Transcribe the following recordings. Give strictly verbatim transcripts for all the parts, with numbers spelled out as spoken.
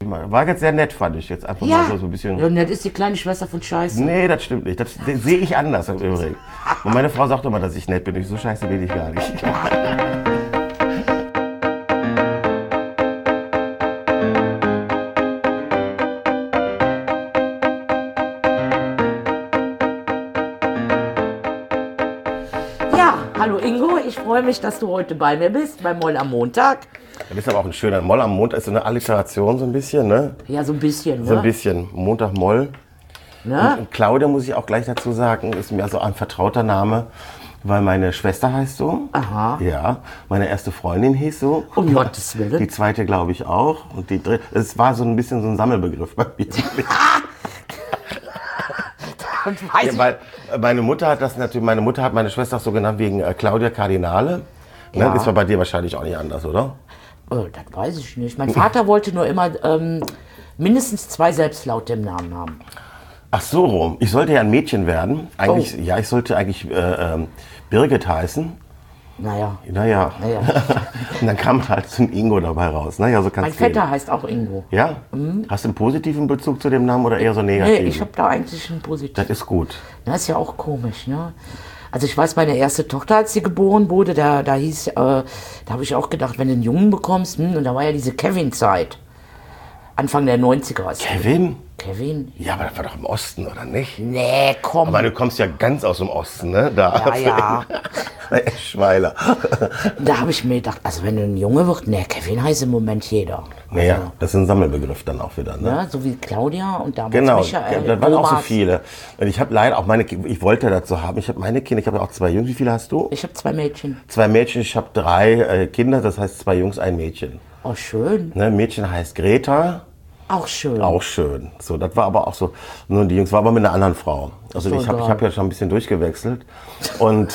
immer. War jetzt sehr nett, fand ich jetzt einfach Ja, mal so, so ein bisschen. ja, das ist die kleine Schwester von Scheiße. Nee, das stimmt nicht. Das, das sehe ich anders im Übrigen. Und meine Frau sagt immer, dass ich nett bin. Ich so scheiße bin ich gar nicht. Ja, hallo Ingo, ich freue mich, dass du heute bei mir bist, bei Moll am Montag. Das ist aber auch ein schöner Moll am Montag. Ist so eine Alliteration so ein bisschen, ne? Ja, so ein bisschen, So ein ne? bisschen. Montag Moll. ne? Und Claudia, muss ich auch gleich dazu sagen, ist mir also ein vertrauter Name, weil meine Schwester heißt so. Aha. Ja, meine erste Freundin hieß so. Um Gottes Willen. Die zweite glaube ich auch. Und die dritte, es war so ein bisschen so ein Sammelbegriff bei mir. Und weiß Ja, weil meine Mutter hat das natürlich, meine Mutter hat meine Schwester auch so genannt wegen äh, Claudia Cardinale. Ne? Ja. Das war bei dir wahrscheinlich auch nicht anders, oder? Oh, das weiß ich nicht. Mein Vater wollte nur immer ähm, mindestens zwei Selbstlaute im Namen haben. Ach so rum. Ich sollte ja ein Mädchen werden. Eigentlich, Oh. ja, ich sollte eigentlich äh, ähm, Birgit heißen. Naja, Naja. naja. Und dann kam halt so ein Ingo dabei raus. Naja, so Mein kannst Vetter heißt auch Ingo. Ja? Hast du einen positiven Bezug zu dem Namen oder eher so Nee, negativen? ich habe da eigentlich einen positiven. Das ist gut. Das ist ja auch komisch, ne? Also ich weiß, meine erste Tochter, als sie geboren wurde, da, da hieß, äh, da habe ich auch gedacht, wenn du einen Jungen bekommst, hm, und da war ja diese Kevin-Zeit. Anfang der neunziger. Ist Kevin? Kevin? Ja, aber das war doch im Osten, oder nicht? Nee, komm. Aber du kommst ja ganz aus dem Osten, ne? Da. Ja, ja. Schweiler. Da habe ich mir gedacht, also wenn du ein Junge wird, nee, Kevin heißt im Moment jeder. Naja, das ist ein Sammelbegriff dann auch wieder, ne? Ja, so wie Claudia und damals Genau, Michael. da waren auch so Thomas. viele. Und ich habe leider auch meine, Ki- ich wollte dazu haben, ich habe meine Kinder, ich habe ja auch zwei Jungs. Wie viele hast du? Ich habe zwei Mädchen. Zwei Mädchen, ich habe drei äh, Kinder, das heißt zwei Jungs, ein Mädchen. Oh, schön. Ne, Mädchen heißt Greta, Auch schön. auch schön. So, das war aber auch so, nur die Jungs, war aber mit einer anderen Frau. Also Ist doch ich habe ich egal. hab ja schon ein bisschen durchgewechselt. Und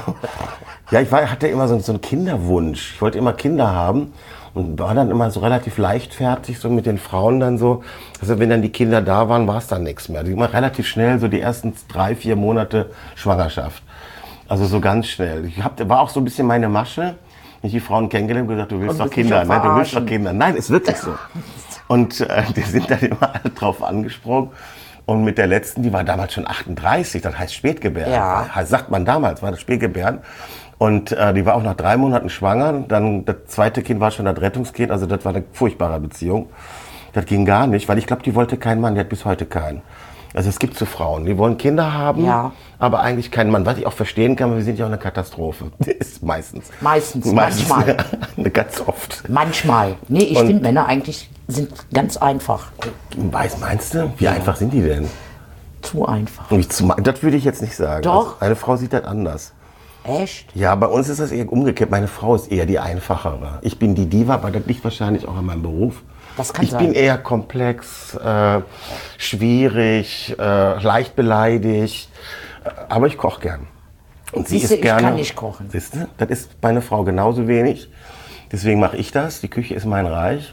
ja, ich war, hatte immer so, so einen Kinderwunsch. Ich wollte immer Kinder haben. Und war dann immer so relativ leichtfertig, so mit den Frauen dann so. Also wenn dann die Kinder da waren, war es dann nichts mehr. Die immer relativ schnell, so die ersten drei, vier Monate Schwangerschaft. Also so ganz schnell. Ich hab, war auch so ein bisschen meine Masche. Ich die Frauen kennengelernt und gesagt, du willst Und doch willst mich Kinder, doch ne? Du willst doch verarschen. Kinder. Nein, ist wirklich so. Und äh, die sind dann immer alle drauf angesprungen. Und mit der letzten, die war damals schon achtunddreißig, das heißt Spätgebären. Ja. Heißt, sagt man damals, war das Spätgebären. Und äh, die war auch nach drei Monaten schwanger. Dann das zweite Kind war schon das Rettungskind. Also das war eine furchtbare Beziehung. Das ging gar nicht, weil ich glaube, die wollte keinen Mann. Die hat bis heute keinen. Also es gibt so Frauen, die wollen Kinder haben, Ja. aber eigentlich keinen Mann. Was ich auch verstehen kann, weil wir sind ja auch eine Katastrophe. Ist meistens. Meistens, manchmal. Ganz oft. Manchmal. Nee, ich Und- finde, Männer eigentlich sind ganz einfach. Weiß, meinst du? Wie einfach sind die denn? Zu einfach. Nicht zu- Das würde ich jetzt nicht sagen. Doch. Also eine Frau sieht das anders. Echt? Ja, bei uns ist das eher umgekehrt. Meine Frau ist eher die einfachere. Ich bin die Diva, aber das liegt wahrscheinlich auch an meinem Beruf. Das kann ich sein. bin eher komplex, äh, schwierig, äh, leicht beleidigt, äh, aber ich koche gern. Und sie Siehste, ist ich gerne. kann nicht kochen. Siehst du? Das ist meine Frau genauso wenig. Deswegen mache ich das. Die Küche ist mein Reich.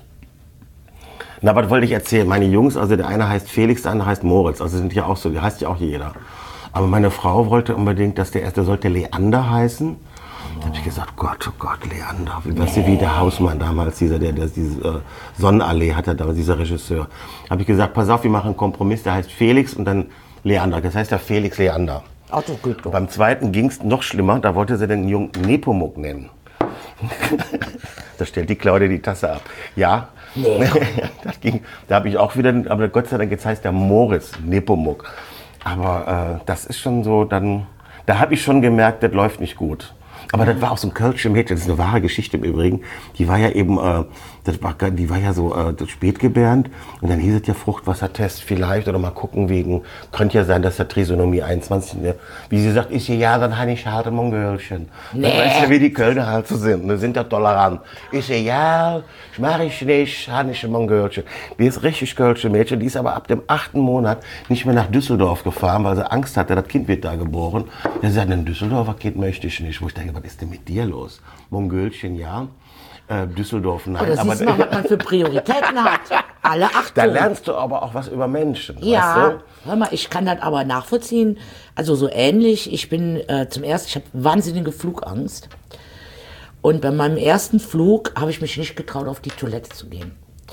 Na, was wollte ich erzählen? Meine Jungs, also der eine heißt Felix, der andere heißt Moritz. Also sind ja auch so, die heißt ja auch jeder. Aber meine Frau wollte unbedingt, dass der erste sollte Leander heißen. Da habe ich gesagt, Gott, oh Gott, Leander. Weißt du, wie der Hausmann damals, dieser, der, der diese äh, Sonnenallee hatte, damals dieser Regisseur. Habe ich gesagt, pass auf, wir machen einen Kompromiss, der heißt Felix und dann Leander. Das heißt ja Felix Leander. Ach, das geht doch. Beim zweiten ging es noch schlimmer, da wollte sie den Jungen Nepomuk nennen. Da stellt die Claudia die Tasse ab. Ja, Nee. das ging, da habe ich auch wieder, aber Gott sei Dank, jetzt heißt der Moritz Nepomuk. Aber äh, das ist schon so, dann, da habe ich schon gemerkt, das läuft nicht gut. Aber das war auch so ein Kölsche Mädchen, das ist eine wahre Geschichte im Übrigen. Die war ja eben, äh, das war, gar- die war ja so äh, spätgebärend und dann hieß es ja Fruchtwassertest vielleicht oder mal gucken wegen, könnte ja sein, dass der Trisonomie einundzwanzig, ne? Wie sie sagt, ist ja, ja, dann habe ich halt ein Mongölchen. Nee. Das weißt ja, wie die Kölner halt so sind, ne? Sind ja tolerant. Ist ja, ja, ich mache ich nicht, habe ich ein Mongölchen. Die ist richtig Kölsche Mädchen, die ist aber ab dem achten Monat nicht mehr nach Düsseldorf gefahren, weil sie Angst hatte, das Kind wird da geboren. Der sagt, ein Düsseldorfer Kind möchte ich nicht. Wo ich denke, was ist denn mit dir los? Mongölchen, ja. Äh, Düsseldorf, nein. Oh, das aber siehst du mal, was man für Prioritäten hat. Alle Achtung. da lernst du aber auch was über Menschen, Ja, weißt hör mal, ich kann das aber nachvollziehen. Also so ähnlich. Ich bin äh, zum ersten, ich habe wahnsinnige Flugangst. Und bei meinem ersten Flug habe ich mich nicht getraut, auf die Toilette zu gehen.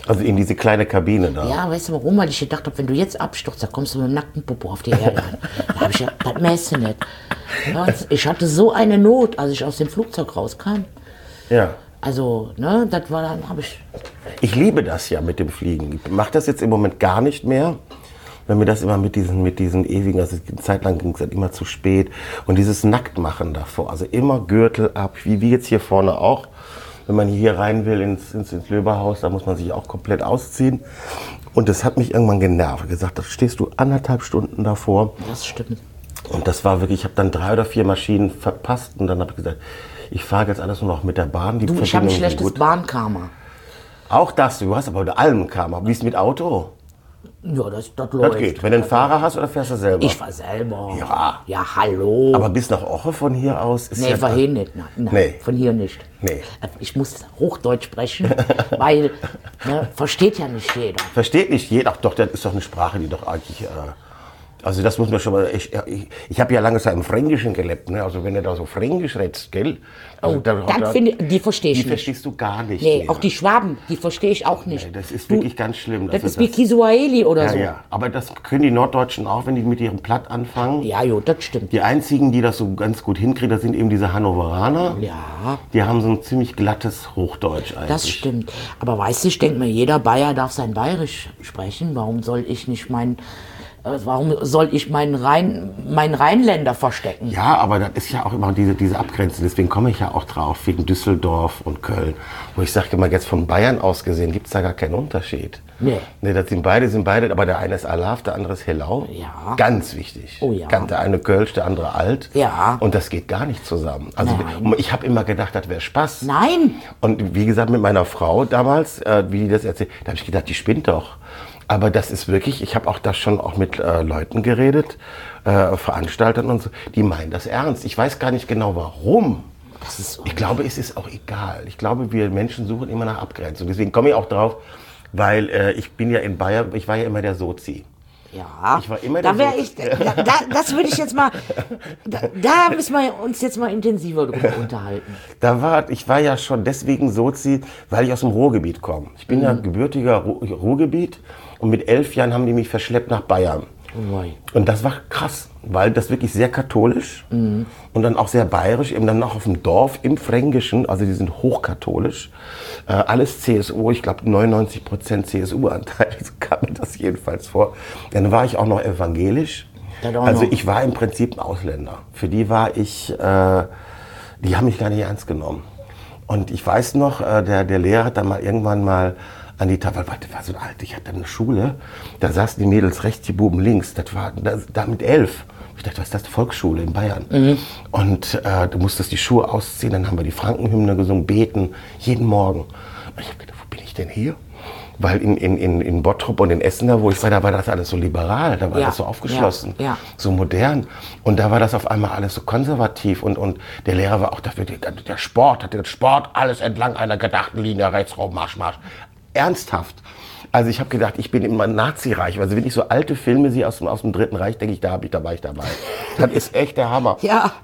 Also in diese kleine Kabine da. Ja, weißt du warum? Weil ich gedacht habe, wenn du jetzt abstürzt, da kommst du mit dem nackten Popo auf die Erde an. Da habe ich gedacht, das mäße nicht. Ja, ich hatte so eine Not, als ich aus dem Flugzeug rauskam. Ja. Also, ne, das war dann, habe ich... Ich liebe das ja mit dem Fliegen. Ich mache das jetzt im Moment gar nicht mehr. Wenn mir das immer mit diesen, mit diesen ewigen, also eine Zeit lang ging es halt immer zu spät. Und dieses Nacktmachen davor, also immer Gürtel ab, wie, wie jetzt hier vorne auch. Wenn man hier rein will ins, ins, ins Löberhaus, da muss man sich auch komplett ausziehen. Und das hat mich irgendwann genervt. Gesagt, da stehst du anderthalb Stunden davor. Das stimmt. Und das war wirklich, ich habe dann drei oder vier Maschinen verpasst. Und dann habe ich gesagt, ich fahre jetzt alles nur noch mit der Bahn. Die Du, ich habe ein Verbindungen sind schlechtes gut. Bahnkarma. Auch das, du hast aber mit allem Karma. Wie ist mit Auto? Ja, das, das Das läuft. geht. Wenn du einen Fahrer hast oder fährst du selber? Ich war selber. Ja. Ja, hallo. Aber bis nach Oche von hier aus ist Nee, ja... von hier nicht. Nein, nein, Nee. von hier nicht. Nee. Ich muss Hochdeutsch sprechen, weil, ne, versteht ja nicht jeder. Versteht nicht jeder. Ach doch, das ist doch eine Sprache, die doch eigentlich... Äh, also das muss man schon mal... Ich, ich, ich habe ja lange Zeit im Fränkischen gelebt. Ne? Also wenn du da so Fränkisch redest, gell? Also Oh, da, dann da, finde, die verstehe ich die nicht. verstehst du gar nicht Nee, mehr. auch die Schwaben, die verstehe ich auch nicht. Nee, das ist Du, wirklich ganz schlimm. Das, Das ist wie Kisuaheli oder ja, so. ja. Aber das können die Norddeutschen auch, wenn die mit ihrem Platt anfangen. Ja, jo, das stimmt. Die einzigen, die das so ganz gut hinkriegen, das sind eben diese Hannoveraner. Ja, Die haben so ein ziemlich glattes Hochdeutsch eigentlich. das stimmt. Aber weißt du, ich denke mir, jeder Bayer darf sein Bayerisch sprechen. Warum soll ich nicht mein, äh, warum soll ich meinen Rhein, meinen Rheinländer verstecken? Ja, aber das ist ja auch immer diese, diese Abgrenzung. Deswegen komme ich ja auch drauf, wegen Düsseldorf und Köln. Wo ich sage immer, jetzt von Bayern aus gesehen, gibt es da gar keinen Unterschied. Nee. Nee, das sind beide, sind beide, aber der eine ist Alaf, der andere ist Hellau. Ja. Ganz wichtig. Oh ja. Ganz, der eine Kölsch, der andere Alt. Ja. Und das geht gar nicht zusammen. Also Nein. ich habe immer gedacht, das wäre Spaß. Nein, Und wie gesagt, mit meiner Frau damals, äh, wie die das erzählt, da habe ich gedacht, die spinnt doch. Aber das ist wirklich, ich habe auch da schon auch mit äh, Leuten geredet, äh, Veranstaltern und so, die meinen das ernst. Ich weiß gar nicht genau warum. das ist so. Ich glaube, es ist auch egal. Ich glaube, wir Menschen suchen immer nach Abgrenzung. Deswegen komme ich auch drauf, weil äh, ich bin ja in Bayern, ich war ja immer der Sozi. Ja, Ich war immer da der wäre ich, da, da, das würde ich jetzt mal, da, da müssen wir uns jetzt mal intensiver drüber unterhalten. Da war, ich war ja schon deswegen Sozi, weil ich aus dem Ruhrgebiet komme. Ich bin ja gebürtiger Ru Ruhrgebiet und mit elf Jahren haben die mich verschleppt nach Bayern. Oh, Und das war krass, weil das wirklich sehr katholisch und dann auch sehr bayerisch, eben dann noch auf dem Dorf im Fränkischen, also die sind hochkatholisch, äh, alles C S U, ich glaube neunundneunzig Prozent C S U-Anteil, so kam mir das jedenfalls vor. Dann war ich auch noch evangelisch, Das auch also noch. ich war im Prinzip ein Ausländer. Für die war ich, äh, die haben mich gar nicht ernst genommen. Und ich weiß noch, äh, der, der Lehrer hat dann mal irgendwann mal an die Tafel, weil das war so alt, ich hatte eine Schule, da saßen die Mädels rechts, die Buben links, das war da, da mit elf. Ich dachte, was ist das, Volksschule in Bayern? Mhm. Und äh, du musstest die Schuhe ausziehen, dann haben wir die Frankenhymne gesungen, beten, jeden Morgen. Und ich habe gedacht, wo bin ich denn hier? Weil in, in, in, in Bottrop und in Essen, da wo ich war, da war das alles so liberal, da war Ja, das so aufgeschlossen, ja, ja. so modern. Und da war das auf einmal alles so konservativ. Und, und der Lehrer war auch dafür, der, der Sport, hatte den Sport alles entlang einer gedachten Linie, rechts, rauf, Marsch, Marsch. Ernsthaft. Also ich habe gedacht, ich bin immer Nazireich. Also wenn ich so alte Filme sehe aus dem, aus dem Dritten Reich, denke ich, da, hab ich, da war ich dabei. Das ist echt der Hammer. Ja,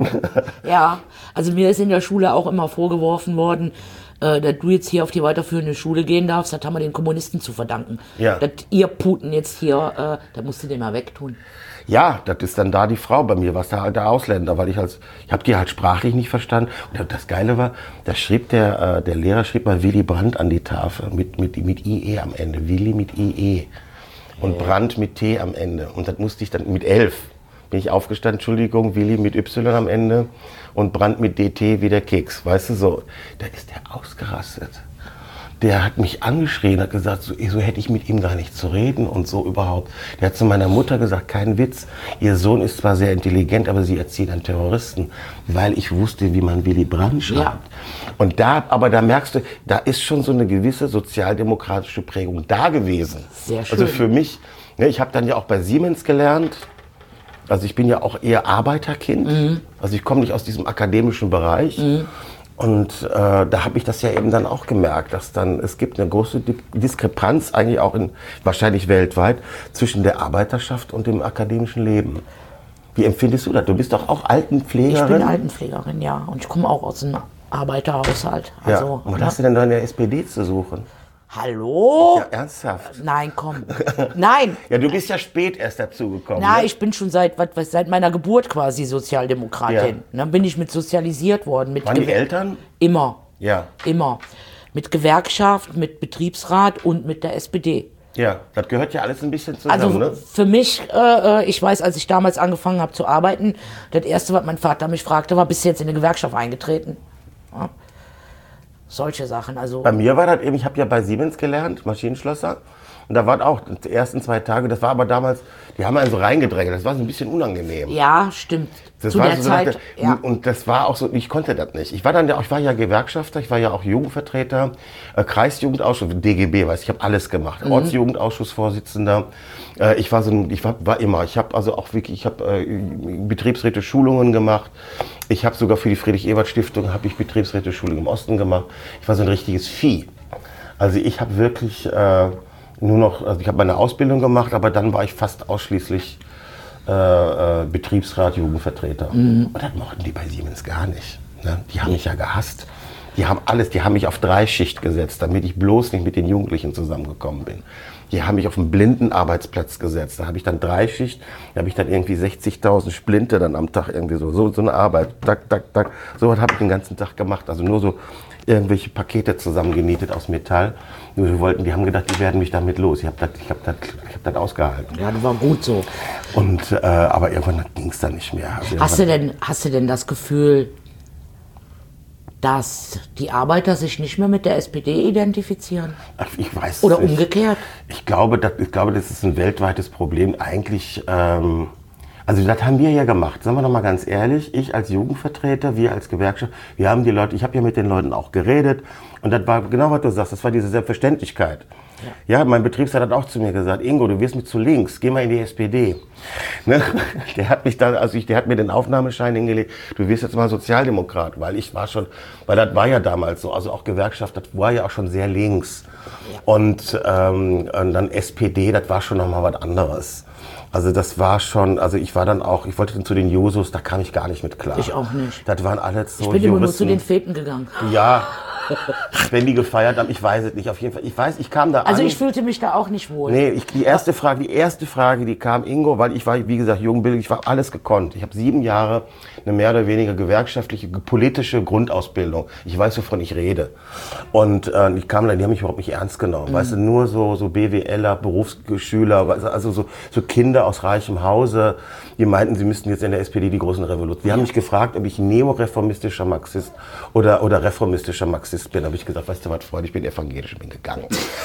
ja. Also mir ist in der Schule auch immer vorgeworfen worden, äh, dass du jetzt hier auf die weiterführende Schule gehen darfst. Das haben wir den Kommunisten zu verdanken. Ja. Dass ihr Putin jetzt hier, äh, da musst du den mal wegtun. Ja, das ist dann da die Frau bei mir, was der alte Ausländer, weil ich als, ich habe die halt sprachlich nicht verstanden. Und das Geile war, da schrieb der, äh, der Lehrer schrieb mal Willy Brandt an die Tafel mit, mit, mit I E am Ende. Willy mit I E. Und Brandt mit T am Ende. Und das musste ich dann mit elf. Bin ich aufgestanden, Entschuldigung, Willy mit Y am Ende und Brandt mit D T wie der Keks. Weißt du so, da ist der ausgerastet. Der hat mich angeschrien, hat gesagt, so, so hätte ich mit ihm gar nicht zu reden und so überhaupt. Der hat zu meiner Mutter gesagt, kein Witz, ihr Sohn ist zwar sehr intelligent, aber sie erzieht einen Terroristen, weil ich wusste, wie man Willy Brandt schreibt. Ja. Und da, aber da merkst du, da ist schon so eine gewisse sozialdemokratische Prägung da gewesen. Sehr schön. Also für mich, ne, ich habe dann ja auch bei Siemens gelernt. Also ich bin ja auch eher Arbeiterkind. Mhm. Also ich komme nicht aus diesem akademischen Bereich. Mhm. Und äh, da habe ich das ja eben dann auch gemerkt, dass dann, es gibt eine große Di Diskrepanz, eigentlich auch in, wahrscheinlich weltweit, zwischen der Arbeiterschaft und dem akademischen Leben. Wie empfindest du das? Du bist doch auch Altenpflegerin? Ich bin Altenpflegerin, ja. Und ich komme auch aus einem Arbeiterhaushalt. Also, ja. Und was ne? hast du denn da in der S P D zu suchen? Hallo? Ja, ernsthaft? Nein, komm. Nein. Ja, du bist ja spät erst dazugekommen. Na, ne? ich bin schon seit, was, was, seit meiner Geburt quasi Sozialdemokratin. Ja. Dann bin ich mit sozialisiert worden. Mit Waren die Gewer- Eltern? Immer. Ja. Immer. Mit Gewerkschaft, mit Betriebsrat und mit der S P D. Ja, das gehört ja alles ein bisschen zusammen, Also ne? für mich, äh, ich weiß, als ich damals angefangen habe zu arbeiten, das Erste, was mein Vater mich fragte, war, bist du jetzt in eine Gewerkschaft eingetreten? Ja. Solche Sachen, also... Bei mir war das eben, ich habe ja bei Siemens gelernt, Maschinenschlosser. Und da waren auch die ersten zwei Tage, das war aber damals, die haben einen so reingedrängelt, das war so ein bisschen unangenehm. Ja, stimmt. Das Zu war der so, Zeit, dachte, ja. Und das war auch so, ich konnte das nicht. Ich war dann, ja- ich war ja Gewerkschafter, ich war ja auch Jugendvertreter, äh, Kreisjugendausschuss, D G B, weiß ich, habe alles gemacht. Mhm. Ortsjugendausschussvorsitzender. Äh, ich war so, ein, ich war, war immer. Ich habe also auch wirklich, ich habe äh, Betriebsräte Schulungen gemacht. Ich habe sogar für die Friedrich-Ebert-Stiftung habe ich Betriebsräte Schulung im Osten gemacht. Ich war so ein richtiges Vieh. Also ich habe wirklich äh, nur noch, also ich habe meine Ausbildung gemacht, aber dann war ich fast ausschließlich äh, äh, Betriebsrat, Jugendvertreter. Mhm. Und das mochten die bei Siemens gar nicht. Ne? Die haben mich ja gehasst. Die haben alles, die haben mich auf Dreischicht gesetzt, damit ich bloß nicht mit den Jugendlichen zusammengekommen bin. Die haben mich auf einen blinden Arbeitsplatz gesetzt. Da habe ich dann Dreischicht, da habe ich dann irgendwie sechzigtausend Splinte dann am Tag irgendwie so, so, so eine Arbeit, tak, tak, tak. So was habe ich den ganzen Tag gemacht. Also nur so irgendwelche Pakete zusammengenietet aus Metall. Nur wir wollten, die haben gedacht, die werden mich damit los. Ich habe das, ich habe das, ich habe das ausgehalten. Ja, das war gut so. Und, äh, aber irgendwann ging es dann nicht mehr. Also Hast du, irgendwann- denn, hast du denn das Gefühl, dass die Arbeiter sich nicht mehr mit der S P D identifizieren? Ach, ich weiß Oder nicht. umgekehrt? Ich glaube, das, ich glaube, das ist ein weltweites Problem. Eigentlich, ähm, also das haben wir ja gemacht. Sagen wir doch mal ganz ehrlich, ich als Jugendvertreter, wir als Gewerkschaft, wir haben die Leute, ich habe ja mit den Leuten auch geredet. Und das war genau, was du sagst, das war diese Selbstverständlichkeit. Ja, mein Betriebsrat hat auch zu mir gesagt, Ingo, du wirst mir zu links, geh mal in die S P D. Ne? Der hat mich dann, also ich, der hat mir den Aufnahmeschein hingelegt, du wirst jetzt mal Sozialdemokrat, weil ich war schon, weil das war ja damals so, also auch Gewerkschaft, das war ja auch schon sehr links. Und, ähm, und dann S P D, das war schon nochmal was anderes. Also das war schon, also ich war dann auch, ich wollte dann zu den Jusos, da kam ich gar nicht mit klar. Ich auch nicht. Das waren alles so Ich bin immer nur Juristen. zu den Feten gegangen. Ja, wenn die gefeiert haben, ich weiß es nicht, auf jeden Fall. Ich weiß, ich kam da Also an. ich fühlte mich da auch nicht wohl. Nee, ich, die erste Frage, die erste Frage, die kam, Ingo, weil ich war, wie gesagt, jungbillig, ich war alles gekonnt. Ich habe sieben Jahre eine mehr oder weniger gewerkschaftliche, politische Grundausbildung. Ich weiß, wovon ich rede. Und äh, ich kam da, die haben mich überhaupt nicht ernst genommen. Mhm. Weißt du, nur so, so BWLer, Berufsschüler, weißt du, also so, so Kinder aus reichem Hause, die meinten, sie müssten jetzt in der S P D die großen Revolutionen. Die haben mich gefragt, ob ich neoreformistischer Marxist oder, oder reformistischer Marxist bin. Da habe ich gesagt, weißt du was, Freund, ich bin evangelisch, ich bin gegangen.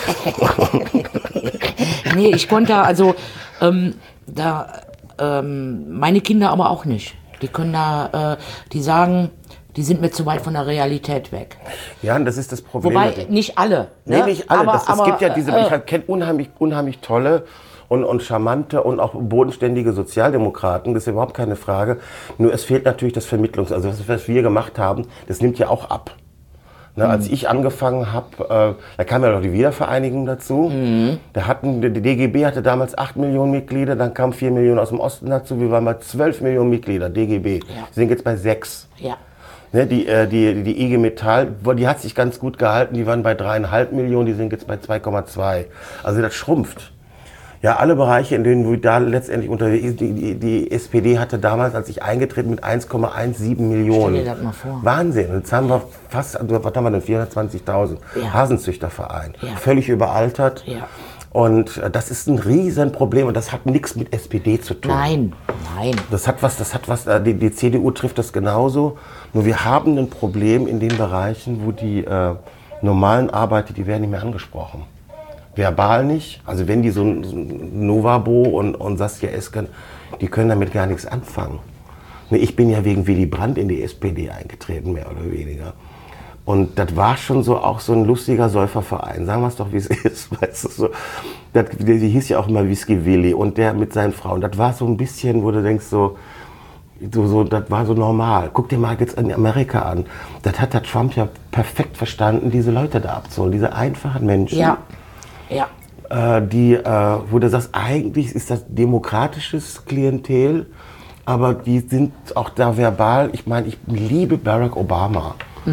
Nee, ich konnte also, ähm, da, ähm, meine Kinder aber auch nicht. Die können da, äh, die sagen, die sind mir zu weit von der Realität weg. Ja, und das ist das Problem. Wobei, nicht alle. Nee, Ne? nicht alle. Aber, das, es aber, gibt ja diese, äh, ich kenne unheimlich, unheimlich tolle und, und charmante und auch bodenständige Sozialdemokraten, das ist überhaupt keine Frage. Nur es fehlt natürlich das Vermittlungs-, also das, was wir gemacht haben, das nimmt ja auch ab. Ne, als ich angefangen habe, äh, da kam ja noch die Wiedervereinigung dazu. Mhm. Da hatten, die D G B hatte damals acht Millionen Mitglieder, dann kamen vier Millionen aus dem Osten dazu. Wir waren bei zwölf Millionen Mitglieder, D G B. Ja. Wir sind jetzt bei sechs. Ja. Ne, die, äh, die, die I G Metall, die hat sich ganz gut gehalten, die waren bei dreieinhalb Millionen, die sind jetzt bei zwei Komma zwei. Also das schrumpft. Ja, alle Bereiche, in denen wir da letztendlich unterwegs sind, die, die, die S P D hatte damals, als ich eingetreten, mit eins Komma siebzehn Millionen. Stell dir das mal vor. Wahnsinn. Und jetzt haben wir fast, was haben wir denn, vierhundertzwanzigtausend. Ja. Hasenzüchterverein. Ja. Völlig überaltert. Ja. Und äh, das ist ein Riesenproblem und das hat nichts mit S P D zu tun. Nein, nein. Das hat was, das hat was, äh, die, die C D U trifft das genauso. Nur wir haben ein Problem in den Bereichen, wo die äh, normalen Arbeiter, die werden nicht mehr angesprochen. Verbal nicht. Also wenn die so ein, so ein Novabo und, und Saskia Esken, die können damit gar nichts anfangen. Ne, ich bin ja wegen Willy Brandt in die S P D eingetreten, mehr oder weniger. Und das war schon so auch so ein lustiger Säuferverein. Sagen wir es doch, wie es ist. Weißt du, so. Das, die hieß ja auch immer Whisky Willy und der mit seinen Frauen. Das war so ein bisschen, wo du denkst so, so, so das war so normal. Guck dir mal jetzt in Amerika an. Das hat der Trump ja perfekt verstanden, diese Leute da abzuholen. Diese einfachen Menschen. Ja. Ja. Äh, die, äh, wo du sagst, eigentlich ist das demokratisches Klientel, aber die sind auch da verbal. Ich meine, ich liebe Barack Obama. Mhm.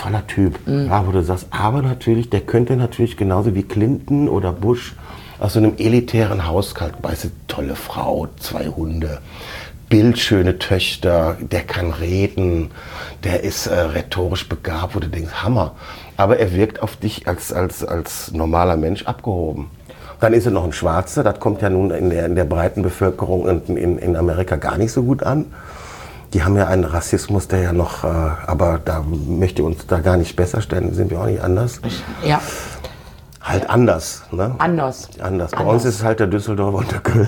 toller Typ, ja, wo du sagst, aber natürlich, der könnte natürlich genauso wie Clinton oder Bush aus so einem elitären Haushalt, weißt du, tolle Frau, zwei Hunde, bildschöne Töchter, der kann reden, der ist äh, rhetorisch begabt, wo du denkst, Hammer. Aber er wirkt auf dich als, als, als normaler Mensch abgehoben. Dann ist er noch ein Schwarzer, das kommt ja nun in der, in der breiten Bevölkerung in, in, in Amerika gar nicht so gut an. Die haben ja einen Rassismus, der ja noch, äh, aber da möchte uns da gar nicht besser stellen, sind wir auch nicht anders. Ja. Halt anders, ne? Anders. Anders. Bei Anders. uns ist es halt der Düsseldorfer und der Köln.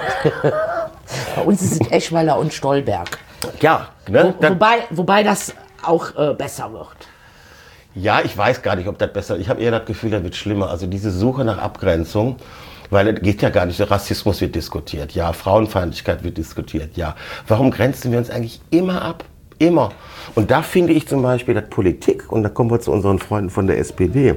Bei uns ist es Eschweiler und Stolberg. Ja, ne? Wo, wobei, wobei das auch äh, besser wird. Ja, ich weiß gar nicht, ob das besser ist. Ich habe eher das Gefühl, das wird schlimmer. Also diese Suche nach Abgrenzung, weil es geht ja gar nicht, der Rassismus wird diskutiert, ja, Frauenfeindlichkeit wird diskutiert, ja. Warum grenzen wir uns eigentlich immer ab? Immer. Und da finde ich zum Beispiel, dass Politik, und da kommen wir zu unseren Freunden von der S P D,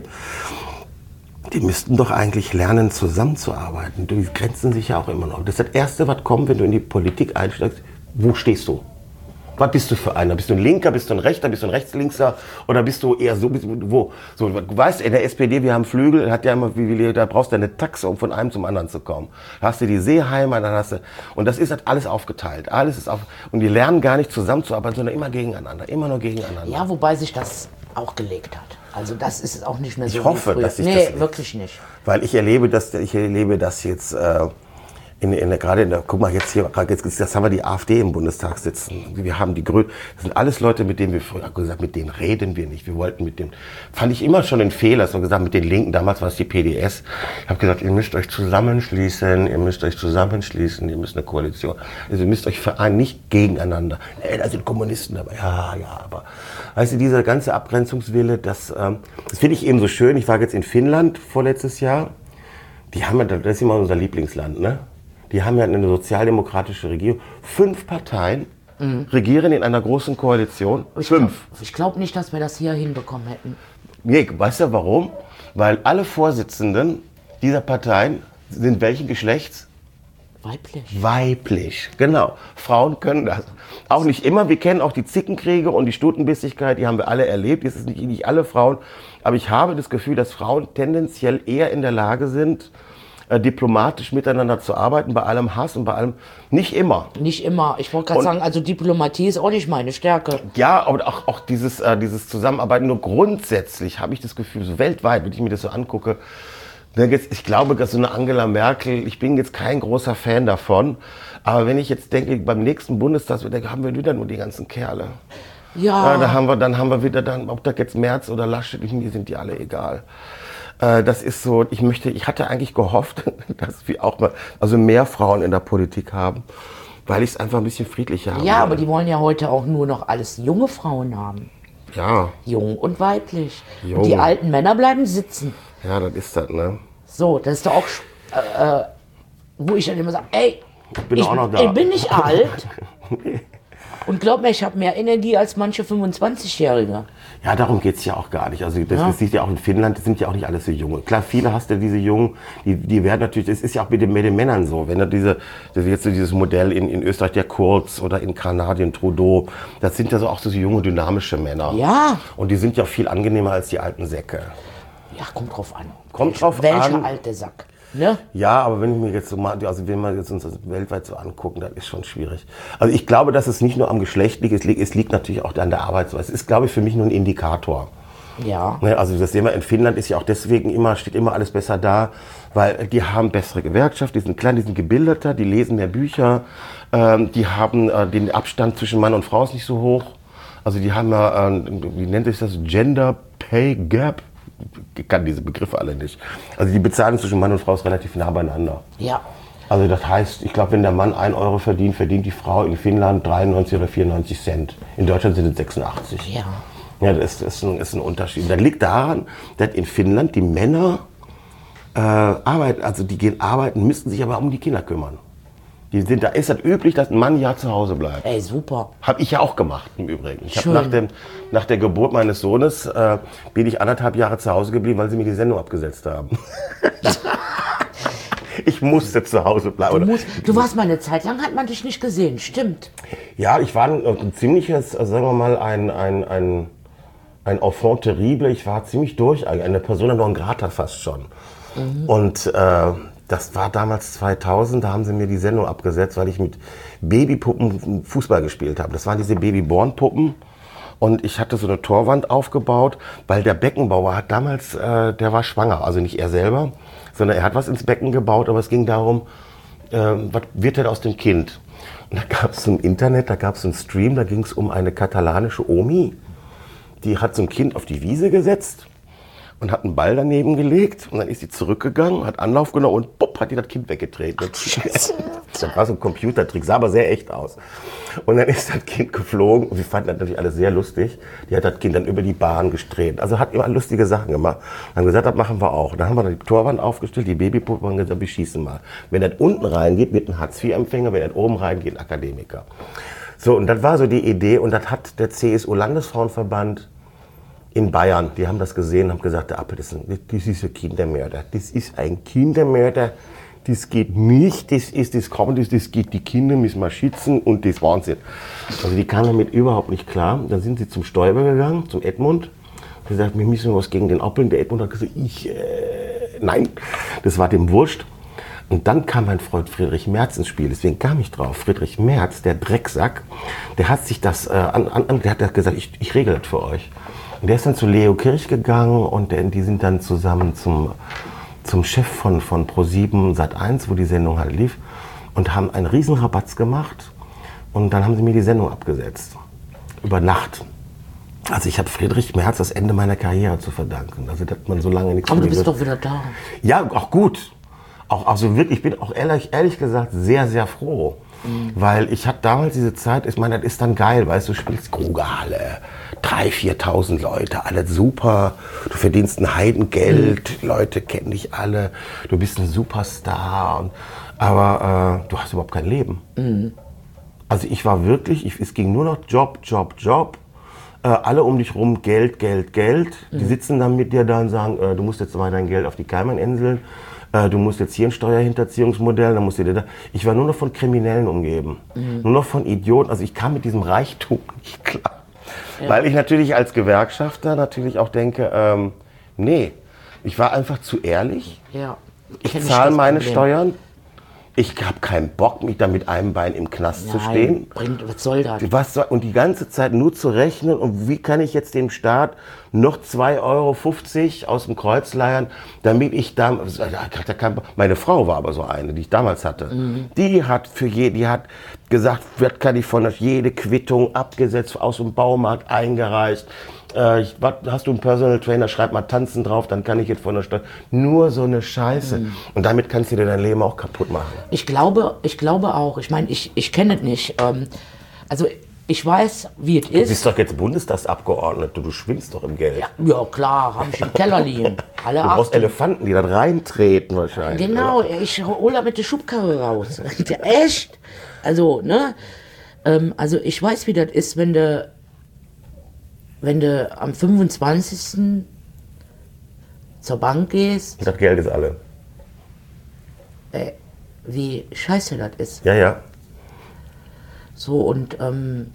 die müssten doch eigentlich lernen, zusammenzuarbeiten. Die grenzen sich ja auch immer noch. Das ist das Erste, was kommt, wenn du in die Politik einsteigst. Wo stehst du? Was bist du für einer? Bist du ein Linker, bist du ein Rechter, bist du ein Rechtslinkser? Oder bist du eher so, bist du, wo? So, du weißt, in der S P D, wir haben Flügel, hat ja immer, wie, wie, da brauchst du eine Taxe, um von einem zum anderen zu kommen. Da hast du die Seeheimer, dann hast du, und das ist halt alles aufgeteilt. Alles ist auf, und die lernen gar nicht zusammenzuarbeiten, sondern immer gegeneinander, immer nur gegeneinander. Ja, wobei sich das auch gelegt hat. Also das ist auch nicht mehr so Ich hoffe, wie früher. dass sich nee, das legt. wirklich nicht. Weil ich erlebe das, ich erlebe das jetzt, äh, in, in der, gerade in der, guck mal jetzt hier, jetzt, das haben wir die AfD im Bundestag sitzen. Wir haben die Grünen, das sind alles Leute, mit denen wir früher gesagt, mit denen reden wir nicht. Wir wollten mit dem, fand ich immer schon ein Fehler, dass man gesagt, mit den Linken, damals war es die P D S. Ich habe gesagt, ihr müsst euch zusammenschließen, ihr müsst euch zusammenschließen, ihr müsst eine Koalition, also ihr müsst euch vereinen, nicht gegeneinander. Nee, da sind Kommunisten dabei, ja, ja, aber, weißt du, dieser ganze Abgrenzungswille, das, ähm, das finde ich eben so schön. Ich war jetzt in Finnland vorletztes Jahr. Die haben ja, das ist immer unser Lieblingsland, ne? Die haben ja eine sozialdemokratische Regierung. Fünf Parteien mhm. regieren in einer großen Koalition. Ich Fünf. Glaub, ich glaube nicht, dass wir das hier hinbekommen hätten. Nee, weißt du warum? Weil alle Vorsitzenden dieser Parteien sind welchen Geschlechts? Weiblich. Weiblich, genau. Frauen können das. Auch nicht immer. Wir kennen auch die Zickenkriege und die Stutenbissigkeit, die haben wir alle erlebt. Es ist nicht, nicht alle Frauen. Aber ich habe das Gefühl, dass Frauen tendenziell eher in der Lage sind, äh, diplomatisch miteinander zu arbeiten, bei allem Hass und bei allem. Nicht immer. Nicht immer. Ich wollte gerade sagen, also Diplomatie ist auch nicht meine Stärke. Ja, aber auch, auch dieses, äh, dieses Zusammenarbeiten. Nur grundsätzlich habe ich das Gefühl, so weltweit, wenn ich mir das so angucke, ich glaube, dass so eine Angela Merkel, ich bin jetzt kein großer Fan davon, aber wenn ich jetzt denke, beim nächsten Bundestag haben wir wieder nur die ganzen Kerle. Ja. Ja, da haben wir, dann haben wir wieder, dann, ob das jetzt Merz oder Laschet, mir sind die alle egal. Äh, das ist so, ich möchte, ich hatte eigentlich gehofft, dass wir auch mal, also mehr Frauen in der Politik haben, weil ich es einfach ein bisschen friedlicher habe. Ja, aber die wollen ja heute auch nur noch alles junge Frauen haben. Ja. Jung und weiblich. Jung. Und die alten Männer bleiben sitzen. Ja, das ist das, ne? So, das ist doch auch, äh, äh, wo ich dann immer sage, ey, ich bin ich, auch noch da. Ich bin nicht alt. Und glaub mir, ich habe mehr Energie als manche fünfundzwanzigjährige. Ja, darum geht's ja auch gar nicht. Also das, Ja. das sieht ja auch in Finnland, das sind ja auch nicht alles so junge. Klar, viele hast du diese Jungen, die, die werden natürlich, das ist ja auch mit den, mit den Männern so. Wenn du diese, das ist jetzt so dieses Modell in, in Österreich, der Kurz oder in Kanadien Trudeau, das sind ja so auch so junge, dynamische Männer. Ja. Und die sind ja viel angenehmer als die alten Säcke. Ja, kommt drauf an. Kommt drauf Welcher an. alte Sack. Ne? Ja, aber wenn ich mir jetzt so mal, also wenn wir jetzt uns das weltweit so angucken, das ist schon schwierig. Also ich glaube, dass es nicht nur am Geschlecht liegt, es liegt, es liegt natürlich auch an der Arbeitsweise. Es ist, glaube ich, für mich nur ein Indikator. Ja. Ne, also das sehen wir in Finnland, ist ja auch deswegen immer, steht immer alles besser da, weil die haben bessere Gewerkschaft, die sind klein, die sind gebildeter, die lesen mehr Bücher, ähm, die haben äh, den Abstand zwischen Mann und Frau ist nicht so hoch. Also die haben ja, äh, wie nennt sich das, Gender Pay Gap? Ich kann diese Begriffe alle nicht. Also die Bezahlung zwischen Mann und Frau ist relativ nah beieinander. Ja. Also das heißt, ich glaube, wenn der Mann ein Euro verdient, verdient die Frau in Finnland dreiundneunzig oder vierundneunzig Cent. In Deutschland sind es sechsundachtzig. Ja. Ja, das ist ein, ist ein Unterschied. Das liegt daran, dass in Finnland die Männer äh, arbeiten, also die gehen arbeiten, müssten sich aber um die Kinder kümmern. Die sind, da ist das üblich, dass ein Mann ein Jahr zu Hause bleibt. Ey, super. Habe ich ja auch gemacht im Übrigen. Ich habe Schön. nach, dem, nach der Geburt meines Sohnes äh, bin ich anderthalb Jahre zu Hause geblieben, weil sie mir die Sendung abgesetzt haben. Ich musste zu Hause bleiben. Du, musst, du warst mal eine Zeit lang, hat man dich nicht gesehen, stimmt. Ja, ich war ein, ein ziemliches, also sagen wir mal, ein, ein, ein ein Enfant terrible. Ich war ziemlich durch, eine Persona non grata fast schon. Mhm. Und äh, das war damals zweitausend, da haben sie mir die Sendung abgesetzt, weil ich mit Babypuppen Fußball gespielt habe. Das waren diese Babyborn-Puppen. Und ich hatte so eine Torwand aufgebaut, weil der Beckenbauer hat damals, äh, der war schwanger, also nicht er selber, sondern er hat was ins Becken gebaut, aber es ging darum, äh, was wird denn aus dem Kind? Und da gab es im Internet, da gab es einen Stream, da ging es um eine katalanische Omi, die hat so ein Kind auf die Wiese gesetzt und hat einen Ball daneben gelegt und dann ist sie zurückgegangen, hat Anlauf genommen und bupp, hat die das Kind weggetreten. Das war so ein Computertrick, sah aber sehr echt aus. Und dann ist das Kind geflogen und wir fanden das natürlich alles sehr lustig. Die hat das Kind dann über die Bahn gestreht. Also hat immer lustige Sachen gemacht. Und haben gesagt, das machen wir auch. Dann haben wir die Torwand aufgestellt, die Babypuppe und gesagt, wir schießen mal. Wenn das unten reingeht, wird ein Hartz vier Empfänger, wenn das oben reingeht, ein Akademiker. So, und das war so die Idee und das hat der C S U-Landesfrauenverband in Bayern, die haben das gesehen und haben gesagt, der Appel, das ist ein Kindermörder. Das ist ein Kindermörder. Das geht nicht, das ist das kann das, das geht, die Kinder müssen wir schützen und das Wahnsinn. Also die kamen damit überhaupt nicht klar. Dann sind sie zum Stoiber gegangen, zum Edmund. Und gesagt, wir müssen was gegen den Appel. Und der Edmund hat gesagt, ich, äh, nein, das war dem wurscht. Und dann kam mein Freund Friedrich Merz ins Spiel, deswegen kam ich drauf. Friedrich Merz, der Drecksack, der hat sich das, äh, an, an, der hat gesagt, ich, ich regel das für euch. Und der ist dann zu Leo Kirch gegangen und der, die sind dann zusammen zum, zum Chef von, von ProSieben Sat eins, wo die Sendung halt lief, und haben einen riesen Rabatz gemacht. Und dann haben sie mir die Sendung abgesetzt. Über Nacht. Also ich habe Friedrich Merz das Ende meiner Karriere zu verdanken. Also dass man so lange nichts. Aber du bist doch wieder da. Ja, auch gut. Auch, also wirklich, ich bin auch ehrlich, ehrlich gesagt sehr, sehr froh. Mhm. Weil ich hatte damals diese Zeit, ich meine, das ist dann geil, weißt du, du spielst Krugerhalle, dreitausend, viertausend Leute, alles super, du verdienst ein Heidengeld, mhm. Leute kennen dich alle, du bist ein Superstar, und, aber äh, du hast überhaupt kein Leben. Mhm. Also ich war wirklich, ich, es ging nur noch Job, Job, Job, äh, alle um dich rum, Geld, Geld, Geld, mhm. Die sitzen dann mit dir da und sagen, äh, du musst jetzt mal dein Geld auf die Cayman-Inseln, du musst jetzt hier ein Steuerhinterziehungsmodell, dann musst du dir da. Ich war nur noch von Kriminellen umgeben, mhm. nur noch von Idioten. Also ich kam mit diesem Reichtum nicht klar. Ja. Weil ich natürlich als Gewerkschafter natürlich auch denke, ähm, nee, ich war einfach zu ehrlich. Ja. Ich zahle meine Problem. Steuern. Ich habe keinen Bock, mich da mit einem Bein im Knast Nein, zu stehen. Bringt, was soll das? Was soll, und die ganze Zeit nur zu rechnen, und wie kann ich jetzt dem Staat noch zwei Euro fünfzig aus dem Kreuz leiern, damit ich da, meine Frau war aber so eine, die ich damals hatte. Mhm. Die hat für je, die hat gesagt, was kann ich von jede Quittung abgesetzt, aus dem Baumarkt eingereicht. Äh, ich, was, hast du einen Personal Trainer, schreib mal Tanzen drauf, dann kann ich jetzt von der Stadt. Nur so eine Scheiße. Mhm. Und damit kannst du dir dein Leben auch kaputt machen. Ich glaube, ich glaube auch. Ich meine, ich, ich kenne es nicht. Ähm, also ich weiß, wie es ist. Du bist doch jetzt Bundestagsabgeordnete, du schwimmst doch im Geld. Ja, ja klar, habe ich im Keller liegen. Alle du brauchst Elefanten, die da reintreten wahrscheinlich. Genau, oder? Ich hole da mit der Schubkarre raus. Echt? Also, ne? Ähm, also ich weiß, wie das ist, wenn du wenn du am fünfundzwanzigsten zur Bank gehst. Und das Geld ist alle. Äh, wie scheiße das ist. Ja, ja. So, und ähm,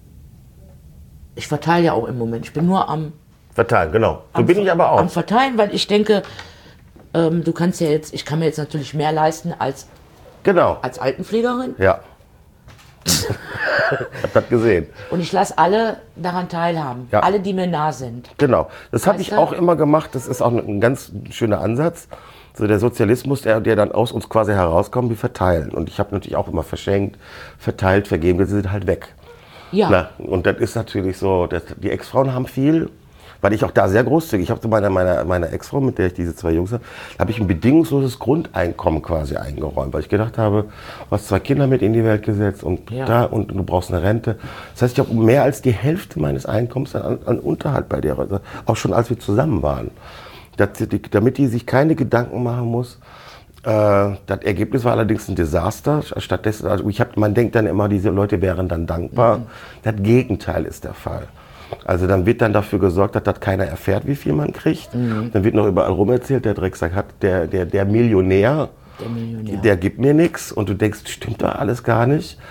ich verteile ja auch im Moment. Ich bin nur am Verteilen, genau. So am, bin ich aber auch. Am Verteilen, weil ich denke, ähm, du kannst ja jetzt, ich kann mir jetzt natürlich mehr leisten als, genau. als Altenpflegerin. Ja. Ich hab das gesehen. Und ich lasse alle daran teilhaben. Ja. Alle, die mir nah sind. Genau. Das habe ich du? auch immer gemacht. Das ist auch ein ganz schöner Ansatz. So der Sozialismus, der, der dann aus uns quasi herauskommt, wir verteilen. Und ich habe natürlich auch immer verschenkt, verteilt, vergeben. Die sind halt weg. Ja. Na, und das ist natürlich so, das, die Ex-Frauen haben viel, weil ich auch da sehr großzügig, ich habe zu meiner, meiner, meiner Ex-Frau, mit der ich diese zwei Jungs habe, habe ich ein bedingungsloses Grundeinkommen quasi eingeräumt, weil ich gedacht habe, du hast zwei Kinder mit in die Welt gesetzt und ja. da und du brauchst eine Rente. Das heißt, ich habe mehr als die Hälfte meines Einkommens an, an Unterhalt bei der, auch schon als wir zusammen waren. Das, die, damit die sich keine Gedanken machen muss. Äh, das Ergebnis war allerdings ein Desaster. Stattdessen, also ich hab, man denkt dann immer, diese Leute wären dann dankbar. Mhm. Das Gegenteil ist der Fall. Also dann wird dann dafür gesorgt, dass das keiner erfährt, wie viel man kriegt. Mhm. Dann wird noch überall rumerzählt, der Drecksack hat, der, der, der Millionär, der, Millionär. der gibt mir nichts. Und du denkst, stimmt da alles gar nicht.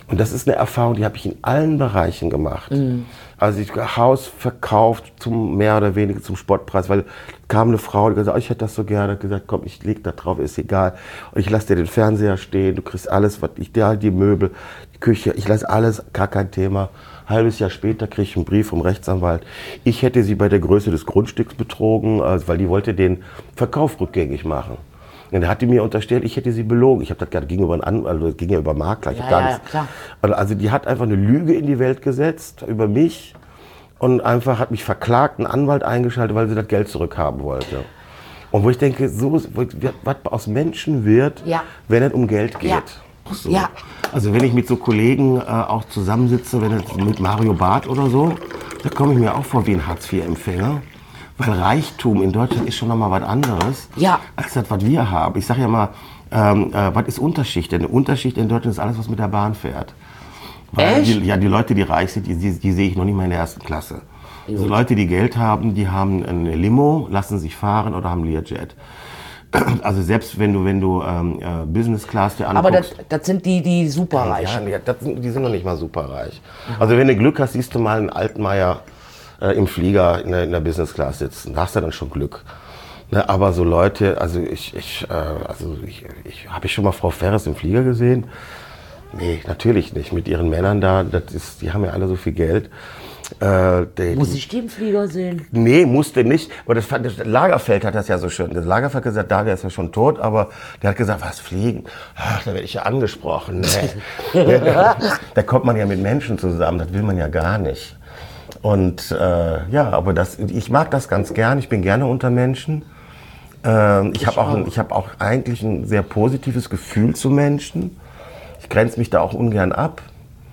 Und das ist eine Erfahrung, die habe ich in allen Bereichen gemacht. Mhm. Also ich Haus verkauft zum mehr oder weniger zum Spottpreis, weil kam eine Frau, die gesagt, oh, ich hätte das so gerne, hat gesagt, komm, ich leg da drauf, ist egal. Und ich lasse dir den Fernseher stehen, du kriegst alles, was ich dir, die Möbel, die Küche, ich lasse alles, gar kein Thema. Ein halbes Jahr später kriege ich einen Brief vom Rechtsanwalt. Ich hätte sie bei der Größe des Grundstücks betrogen, also weil die wollte den Verkauf rückgängig machen. Und er hat die mir unterstellt, ich hätte sie belogen. Ich habe das gerade gegenüber einem An also das ging ja über Makler. Ich Ja, hab gar ja, nichts. klar. Also die hat einfach eine Lüge in die Welt gesetzt über mich und einfach hat mich verklagt, einen Anwalt eingeschaltet, weil sie das Geld zurückhaben wollte. Und wo ich denke, so was aus Menschen wird, Ja. wenn es um Geld geht. Ja. So. Ja. Also wenn ich mit so Kollegen äh, auch zusammensitze, wenn es mit Mario Barth oder so, da komme ich mir auch vor wie ein Hartz vier Empfänger. Weil Reichtum in Deutschland ist schon noch mal was anderes, Ja. als das, was wir haben. Ich sage ja mal, ähm, äh, was ist Unterschicht? Denn eine Unterschicht in Deutschland ist alles, was mit der Bahn fährt. Weil Echt? Die, ja, die Leute, die reich sind, die, die, die sehe ich noch nicht mal in der ersten Klasse. So Leute, die Geld haben, die haben eine Limo, lassen sich fahren oder haben Learjet. Also selbst wenn du, wenn du ähm, äh, Business Class dir anguckst. Aber das, das sind die, die superreich. Ja, nee, das sind, die sind noch nicht mal superreich. Also wenn du Glück hast, siehst du mal einen Altmaier äh, im Flieger in der, in der Business Class sitzen. Da hast du dann schon Glück. Ne, aber so Leute, also ich, ich, äh, also ich, ich habe ich schon mal Frau Ferres im Flieger gesehen? Nee, natürlich nicht. Mit ihren Männern da, das ist, die haben ja alle so viel Geld. Äh, die, Muss ich die im Flieger sehen? Nee, musste nicht. Aber das, fand- das Lagerfeld hat das ja so schön. Das Lagerfeld hat gesagt, da, der ist ja schon tot, aber der hat gesagt, was, fliegen? Ach, da werde ich ja angesprochen. Nee. Da kommt man ja mit Menschen zusammen, das will man ja gar nicht. Und äh, ja, aber das, ich mag das ganz gern, ich bin gerne unter Menschen. Ähm, ich habe auch, ein- ich hab auch eigentlich ein sehr positives Gefühl zu Menschen. Ich grenze mich da auch ungern ab.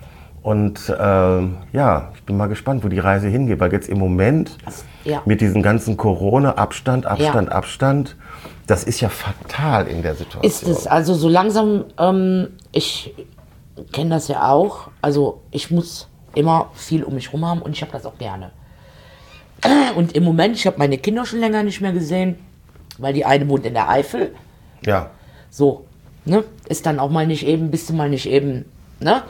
Und ähm, ja, ich bin mal gespannt, wo die Reise hingeht, weil jetzt im Moment Ja. mit diesem ganzen Corona-Abstand, Abstand, Ja. Abstand, das ist ja fatal in der Situation. Ist es, also so langsam, ähm, ich kenne das ja auch, also ich muss immer viel um mich rum haben und ich habe das auch gerne. Und im Moment, ich habe meine Kinder schon länger nicht mehr gesehen, weil die eine wohnt in der Eifel, Ja, so, ne, ist dann auch mal nicht eben, bist du mal nicht eben, ne.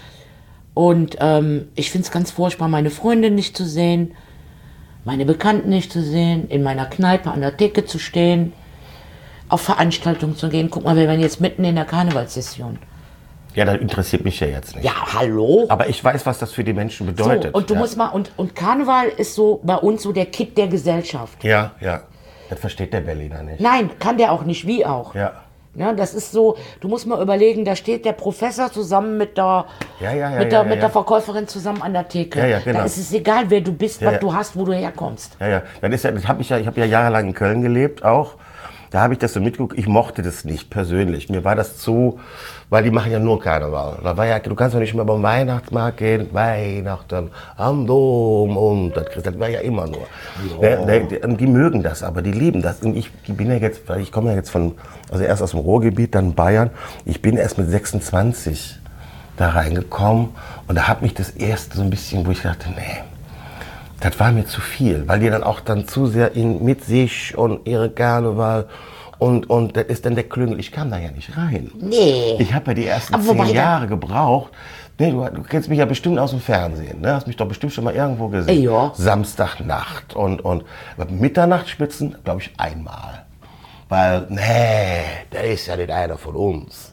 Und ähm, ich finde es ganz furchtbar, meine Freundin nicht zu sehen, meine Bekannten nicht zu sehen, in meiner Kneipe an der Theke zu stehen, auf Veranstaltungen zu gehen. Guck mal, wir werden jetzt mitten in der Karnevalssession. ja, das interessiert mich ja jetzt nicht. Ja, hallo? Aber ich weiß, was das für die Menschen bedeutet. So, und du ja. musst mal, und, und Karneval ist so bei uns so der Kitt der Gesellschaft. Ja, ja. Das versteht der Berliner nicht. Nein, kann der auch nicht, wie auch. Ja. Ja, das ist so, du musst mal überlegen, da steht der Professor zusammen mit der, Ja, ja, ja, mit der, ja, mit ja. der Verkäuferin zusammen an der Theke. Ja, ja, genau. Da ist es egal, wer du bist, Ja, was ja. du hast, wo du herkommst. Ja, ja. Dann ist ja, das hab ich ja, ich habe ja jahrelang in Köln gelebt auch. Da habe ich das so mitgeguckt. Ich mochte das nicht persönlich. Mir war das zu, weil die machen ja nur Karneval. Da war ja, du kannst doch nicht mehr beim Weihnachtsmarkt gehen, Weihnachten am Dom und das, das war ja immer nur. Ja. Die, die, die mögen das, aber die lieben das. Und ich, ich bin ja jetzt, weil ich komme ja jetzt von, also erst aus dem Ruhrgebiet, dann Bayern. Ich bin erst mit sechsundzwanzig da reingekommen und da hat mich das erste so ein bisschen, wo ich dachte, nee. Das war mir zu viel, weil die dann auch dann zu sehr in, mit sich und ihre Karneval und, und das ist dann der Klüngel. Ich kam da ja nicht rein. Nee. Ich habe ja die ersten Aber zehn wobei da- Jahre gebraucht. Nee, du, du kennst mich ja bestimmt aus dem Fernsehen. Ne? Hast mich doch bestimmt schon mal irgendwo gesehen. Ja. Samstagnacht und, und Mitternachtsspitzen, glaube ich, einmal. Weil, nee, der ist ja nicht einer von uns.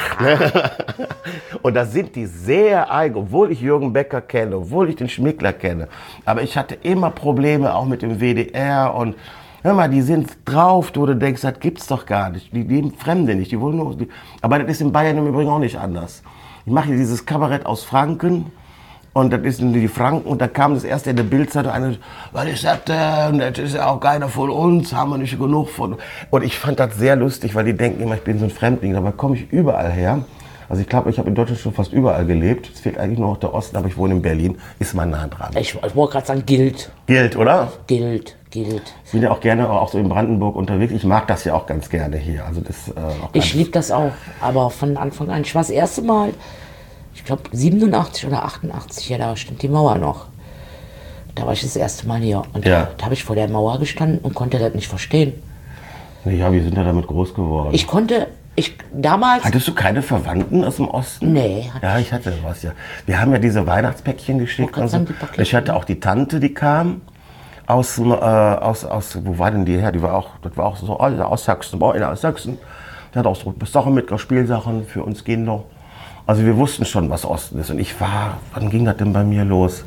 Und da sind die sehr eigen, obwohl ich Jürgen Becker kenne, obwohl ich den Schmickler kenne. Aber ich hatte immer Probleme auch mit dem W D R und hör mal, die sind drauf, wo du denkst, das gibt's doch gar nicht. Die lieben Fremde nicht, die wollen nur, die, aber das ist in Bayern im Übrigen auch nicht anders. Ich mache hier dieses Kabarett aus Franken. Und das ist die Franken und da kam das erste in der Bildzeitung eine, was ist das denn? Das ist ja auch keiner von uns, haben wir nicht genug von. Und ich fand das sehr lustig, weil die denken immer, ich bin so ein Fremdling, dabei komme ich überall her. Also ich glaube, ich habe in Deutschland schon fast überall gelebt. Es fehlt eigentlich nur noch der Osten, aber ich wohne in Berlin, ist man nah dran. Ich, ich wollte gerade sagen, gilt, Gilt, oder? gilt, gilt. Ich bin ja auch gerne auch so in Brandenburg unterwegs. Ich mag das ja auch ganz gerne hier. Also das, äh, auch Ich ganz- liebe das auch, aber von Anfang an. Ich war das erste Mal, ich glaube siebenundachtzig oder achtundachtzig, ja, da stand die Mauer noch. Da war ich das erste Mal hier. Und Ja. da, da habe ich vor der Mauer gestanden und konnte das nicht verstehen. Ja, wir sind ja damit groß geworden. Ich konnte Ich, damals... Hattest du keine Verwandten aus dem Osten? Nee. Ja, ich hatte was, ja. Wir haben ja diese Weihnachtspäckchen geschickt. Und so. Sagen, die Pakete. Ich hatte auch die Tante, die kam aus, dem, äh, aus, aus, wo war denn die her? Die war auch, das war auch so, oh, aus Sachsen, oh, aus Sachsen. Die hat auch so Sachen mitgebracht, Spielsachen für uns Kinder. Also wir wussten schon, was Osten ist. Und ich war, wann ging das denn bei mir los?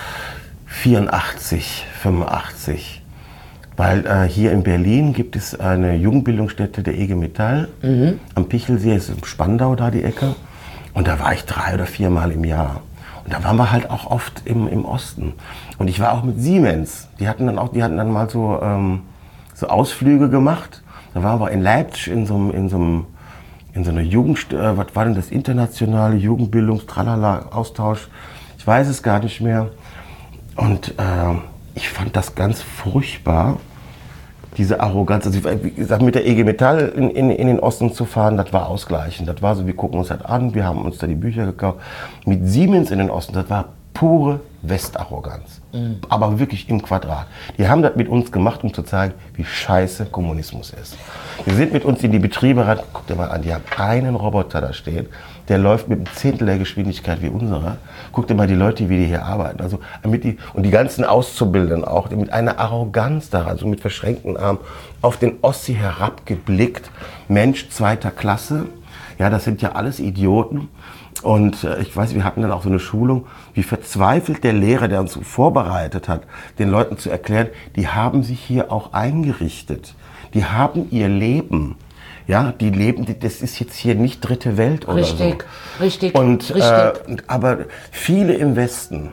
vierundachtzig, fünfundachtzig. Weil äh, hier in Berlin gibt es eine Jugendbildungsstätte der I G Metall. Mhm. Am Pichelsee, ist in Spandau da die Ecke. Und da war ich drei oder vier Mal im Jahr. Und da waren wir halt auch oft im, im Osten. Und ich war auch mit Siemens. Die hatten dann auch, die hatten dann mal so, ähm, so Ausflüge gemacht. Da waren wir in Leipzig in so einem, in so einem, in so einer Jugend, äh, was war denn das, internationale Jugendbildungs-Tralala-Austausch? Ich weiß es gar nicht mehr. Und äh, ich fand das ganz furchtbar, diese Arroganz. Also wie gesagt, mit der I G Metall in, in, in den Osten zu fahren, das war ausgleichend. Das war so, wir gucken uns das an, wir haben uns da die Bücher gekauft. Mit Siemens in den Osten, das war pure Westarroganz. Mhm. Aber wirklich im Quadrat. Die haben das mit uns gemacht, um zu zeigen, wie scheiße Kommunismus ist. Wir sind mit uns in die Betriebe rein, guck dir mal an, die haben einen Roboter da stehen, der läuft mit einem Zehntel der Geschwindigkeit wie unserer. Guck dir mal die Leute, wie die hier arbeiten. Also mit die, und die ganzen Auszubildenden auch, die mit einer Arroganz da, also mit verschränkten Armen, auf den Ossi herabgeblickt. Mensch zweiter Klasse. Ja, das sind ja alles Idioten. Und äh, ich weiß, wir hatten dann auch so eine Schulung, wie verzweifelt der Lehrer, der uns vorbereitet hat, den Leuten zu erklären, die haben sich hier auch eingerichtet. Die haben ihr Leben. Ja, die leben, das ist jetzt hier nicht dritte Welt oder richtig, so. Richtig, und, richtig. Äh, aber viele im Westen,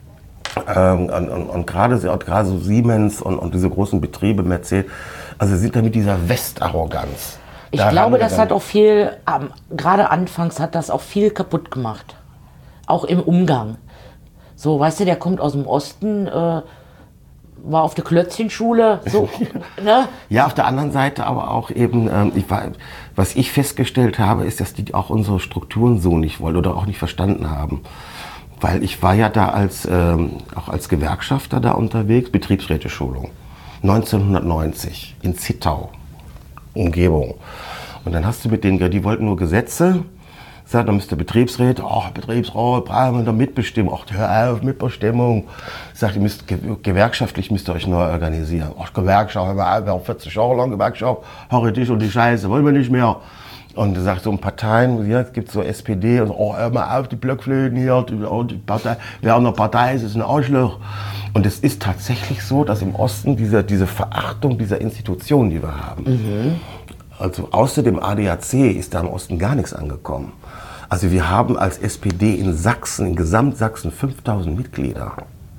ähm, und, und, und gerade gerade so Siemens und, und diese großen Betriebe, Mercedes, also sind da mit dieser Westarroganz. Ich Da glaube, haben wir das dann- hat auch viel, ähm, gerade anfangs hat das auch viel kaputt gemacht. Auch im Umgang. So, weißt du, der kommt aus dem Osten, äh, war auf der Klötzchenschule, so, ne? Ja, auf der anderen Seite aber auch eben, ähm, ich war, was ich festgestellt habe, ist, dass die auch unsere Strukturen so nicht wollen oder auch nicht verstanden haben. Weil ich war ja da als, ähm, auch als Gewerkschafter da unterwegs, Betriebsräteschulung, neunzehnhundertneunzig in Zittau, Umgebung. Und dann hast du mit denen, die wollten nur Gesetze, sagt, dann müsste Betriebsräte, ach, Betriebsrat, brauchen wir da mitbestimmen. Ach, hör auf, Mitbestimmung. Sagt, ihr müsst, gewerkschaftlich müsst ihr euch neu organisieren. Ach, Gewerkschaft, wir haben vierzig Jahre lang Gewerkschaft, harre dich und die Scheiße, wollen wir nicht mehr. Und er sagt, so ein Parteien, ja, es gibt so S P D, und so, oh, hör mal auf, die Blockflöten hier, die, die Partei, wer an der Partei ist, ist ein Arschloch. Und es ist tatsächlich so, dass im Osten diese, diese Verachtung dieser Institutionen, die wir haben, mhm. also außer dem A D A C ist da im Osten gar nichts angekommen. Also wir haben als S P D in Sachsen, in Gesamtsachsen fünftausend Mitglieder.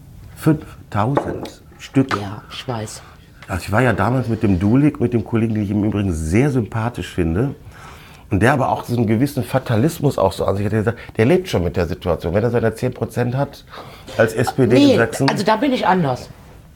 fünftausend Stück. Ja, ich weiß. Also ich war ja damals mit dem Dulik, mit dem Kollegen, den ich im Übrigen sehr sympathisch finde. Und der aber auch so einen gewissen Fatalismus auch so an sich hat. Der gesagt, der lebt schon mit der Situation. Wenn er seine zehn Prozent hat als S P D Nee, in Sachsen. also da bin ich anders.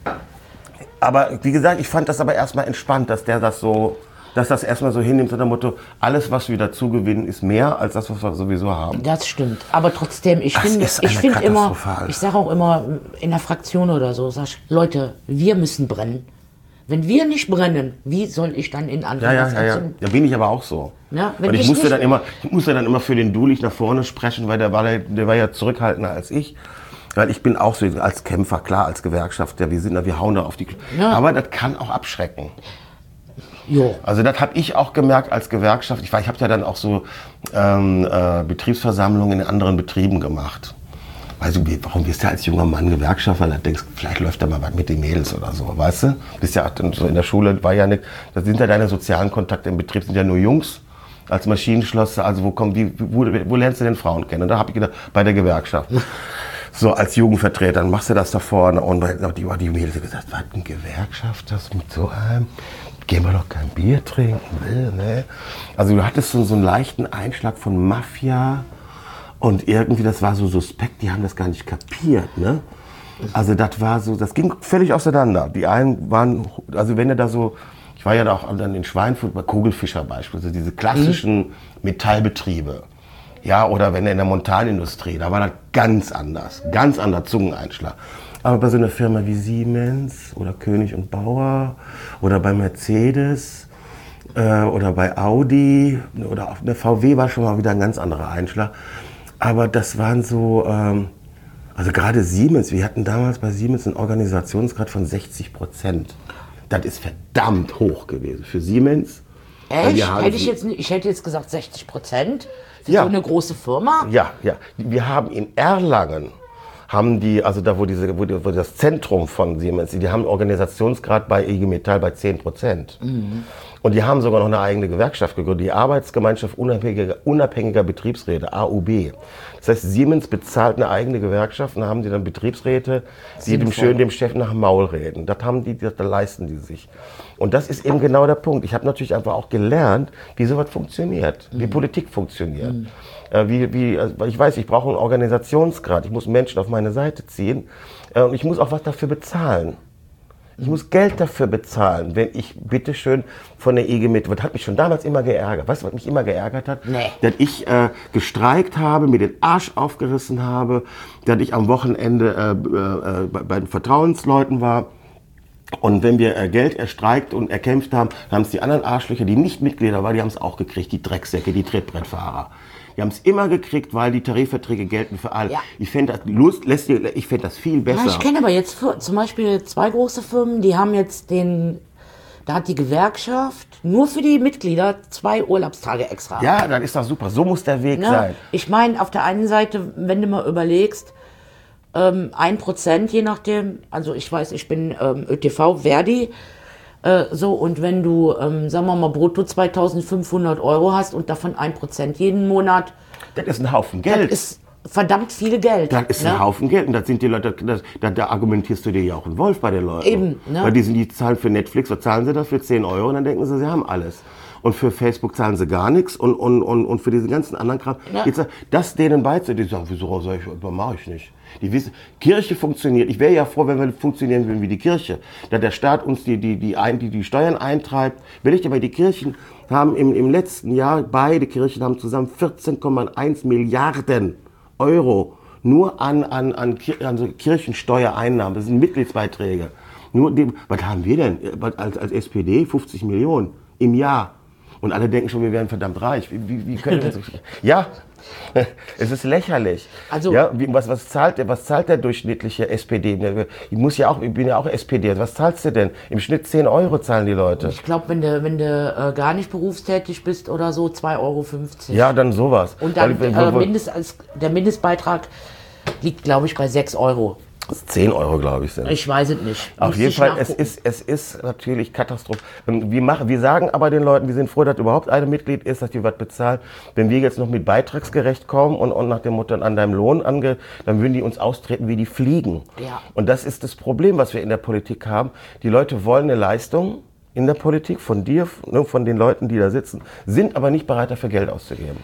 Aber wie gesagt, ich fand das aber erstmal entspannt, dass der das so, dass das erstmal so hinnimmt, unter dem Motto, alles, was wir dazu gewinnen, ist mehr als das, was wir sowieso haben. Das stimmt. Aber trotzdem, ich Das finde, ist ich eine finde immer, katastrophal. ich sage auch immer in der Fraktion oder so, sag ich, Leute, wir müssen brennen. Wenn wir nicht brennen, wie soll ich dann in Ja, anderen ja, was ja, ja. anzünden? Da bin ich aber auch so. Ja, wenn und ich ich musste nicht- dann immer, ich musste dann immer für den Dulich nach vorne sprechen, weil der war, der war ja zurückhaltender als ich. Weil ich bin auch so als Kämpfer, klar, als Gewerkschafter, wir sind da, wir hauen da auf die. Ja. Aber das kann auch abschrecken. Jo. Also das habe ich auch gemerkt als Gewerkschaft. Ich, war- ich habe ja dann auch so ähm, äh, Betriebsversammlungen in anderen Betrieben gemacht. Weißt du, wie- warum wirst du als junger Mann Gewerkschafter? Da denkst du, vielleicht läuft da mal was mit den Mädels oder so, weißt du? Bist ja auch so in der Schule, war ja nicht, das sind ja deine sozialen Kontakte im Betrieb, sind ja nur Jungs. Als Maschinenschlosser, also wo, kommt, wie, wo, wo lernst du denn Frauen kennen? Und da habe ich gedacht, bei der Gewerkschaft. So als Jugendvertreter, dann machst du das da vorne. Und die, die Mädels haben gesagt, was, ein Gewerkschaft, das mit so einem? Gehen wir doch kein Bier trinken, ne? Also du hattest so, so einen leichten Einschlag von Mafia und irgendwie, das war so suspekt, die haben das gar nicht kapiert, ne? Also das war so, das ging völlig auseinander. Die einen waren, also wenn du da so, ich war ja da auch dann in Schweinfurt bei Kugelfischer beispielsweise, diese klassischen mhm. Metallbetriebe. Ja, oder wenn du in der Montanindustrie, da war das ganz anders, ganz anderer Zungeneinschlag. Aber bei so einer Firma wie Siemens oder König und Bauer oder bei Mercedes äh, oder bei Audi oder auf der V W war schon mal wieder ein ganz anderer Einschlag. Aber das waren so, ähm, also gerade Siemens, wir hatten damals bei Siemens einen Organisationsgrad von sechzig Prozent. Das ist verdammt hoch gewesen für Siemens. Echt? Hätte ich, jetzt, nicht- ich hätte jetzt gesagt sechzig Prozent für Ja. so eine große Firma. Ja, ja. Wir haben in Erlangen, haben die, also da wo, diese, wo, die, wo das Zentrum von Siemens, die haben einen Organisationsgrad bei I G Metall bei zehn Prozent. Mhm. Und die haben sogar noch eine eigene Gewerkschaft gegründet, die Arbeitsgemeinschaft unabhängiger, unabhängiger Betriebsräte, A U B. Das heißt, Siemens bezahlt eine eigene Gewerkschaft und da haben sie dann Betriebsräte, die dem schön dem Chef nach dem Maul reden. Das haben die, das, da leisten die sich. Und das ist eben genau der Punkt. Ich habe natürlich einfach auch gelernt, wie sowas funktioniert, wie Politik funktioniert. Mhm. Äh, wie, wie, also ich weiß, ich brauche einen Organisationsgrad, ich muss Menschen auf meine Seite ziehen äh, und ich muss auch was dafür bezahlen. Ich muss Geld dafür bezahlen, wenn ich bitteschön von der I G Metall, das hat mich schon damals immer geärgert. Weißt du, was mich immer geärgert hat? Nee. Dass ich äh, gestreikt habe, mir den Arsch aufgerissen habe, dass ich am Wochenende äh, äh, bei, bei den Vertrauensleuten war. Und wenn wir äh, Geld erstreikt und erkämpft haben, dann haben es die anderen Arschlöcher, die nicht Mitglieder waren, die haben es auch gekriegt, die Drecksäcke, die Trittbrettfahrer. Die haben es immer gekriegt, weil die Tarifverträge gelten für alle. Ja. Ich fände das, Lust, lässt dir- ich fänd das viel besser. Ja, ich kenne aber jetzt für, zum Beispiel zwei große Firmen, die haben jetzt den, da hat die Gewerkschaft nur für die Mitglieder zwei Urlaubstage extra. Ja, dann ist das super. So muss der Weg Ne? sein. Ich meine, auf der einen Seite, wenn du mal überlegst, ähm, ein Prozent je nachdem, also ich weiß, ich bin ähm, Ö T V, Verdi, äh, so, und wenn du, ähm, sagen wir mal, brutto zweitausendfünfhundert Euro hast und davon ein Prozent jeden Monat, Das ist ein Haufen das Geld. ist verdammt viel Geld. Das ist ne? ein Haufen Geld. Und das sind die Leute, das, da, da argumentierst du dir ja auch einen Wolf bei den Leuten. Eben, ne? Weil die sind die zahlen für Netflix, was zahlen sie dafür? zehn Euro und dann denken sie, sie haben alles. Und für Facebook zahlen sie gar nichts und, und, und, und für diesen ganzen anderen Kram. Ja. Jetzt, das denen beizubringen, die sagen, wieso soll ich, das mache ich nicht. Die wissen, Kirche funktioniert. Ich wäre ja froh, wenn wir funktionieren würden wie die Kirche. Da der Staat uns die, die, die, ein, die, die Steuern eintreibt. Will ich aber, die Kirchen haben im, im letzten Jahr, beide Kirchen haben zusammen vierzehn Komma eins Milliarden Euro nur an, an, an, Kir an so Kirchensteuereinnahmen. Das sind Mitgliedsbeiträge. Nur dem, was haben wir denn als, als S P D? fünfzig Millionen im Jahr. Und alle denken schon, wir wären verdammt reich. Wie, wie, wie können wir so, ja, es ist lächerlich. Also- ja, wie, was, was, zahlt der, was zahlt der durchschnittliche S P D? Ich, muss ja auch, ich bin ja auch S P D. Was zahlst du denn? Im Schnitt zehn Euro zahlen die Leute. Ich glaube, wenn du, wenn du äh, gar nicht berufstätig bist oder so, zwei Euro fünfzig. Ja, dann sowas. Und dann Weil- äh, wo- wo- Mindest, als, der Mindestbeitrag liegt, glaube ich, bei sechs Euro. zehn Euro, glaube ich, sind. Ich weiß es nicht. Auf Müsste jeden ich Fall, es nachgucken. ist, es ist natürlich katastrophal. Wir, machen, wir sagen aber den Leuten, wir sind froh, dass überhaupt ein Mitglied ist, dass die was bezahlen. Wenn wir jetzt noch mit beitragsgerecht kommen und, und nach dem Motto an deinem Lohn ange, dann würden die uns austreten wie die Fliegen. Ja. Und das ist das Problem, was wir in der Politik haben. Die Leute wollen eine Leistung in der Politik von dir, ne, von den Leuten, die da sitzen, sind aber nicht bereit, dafür Geld auszugeben.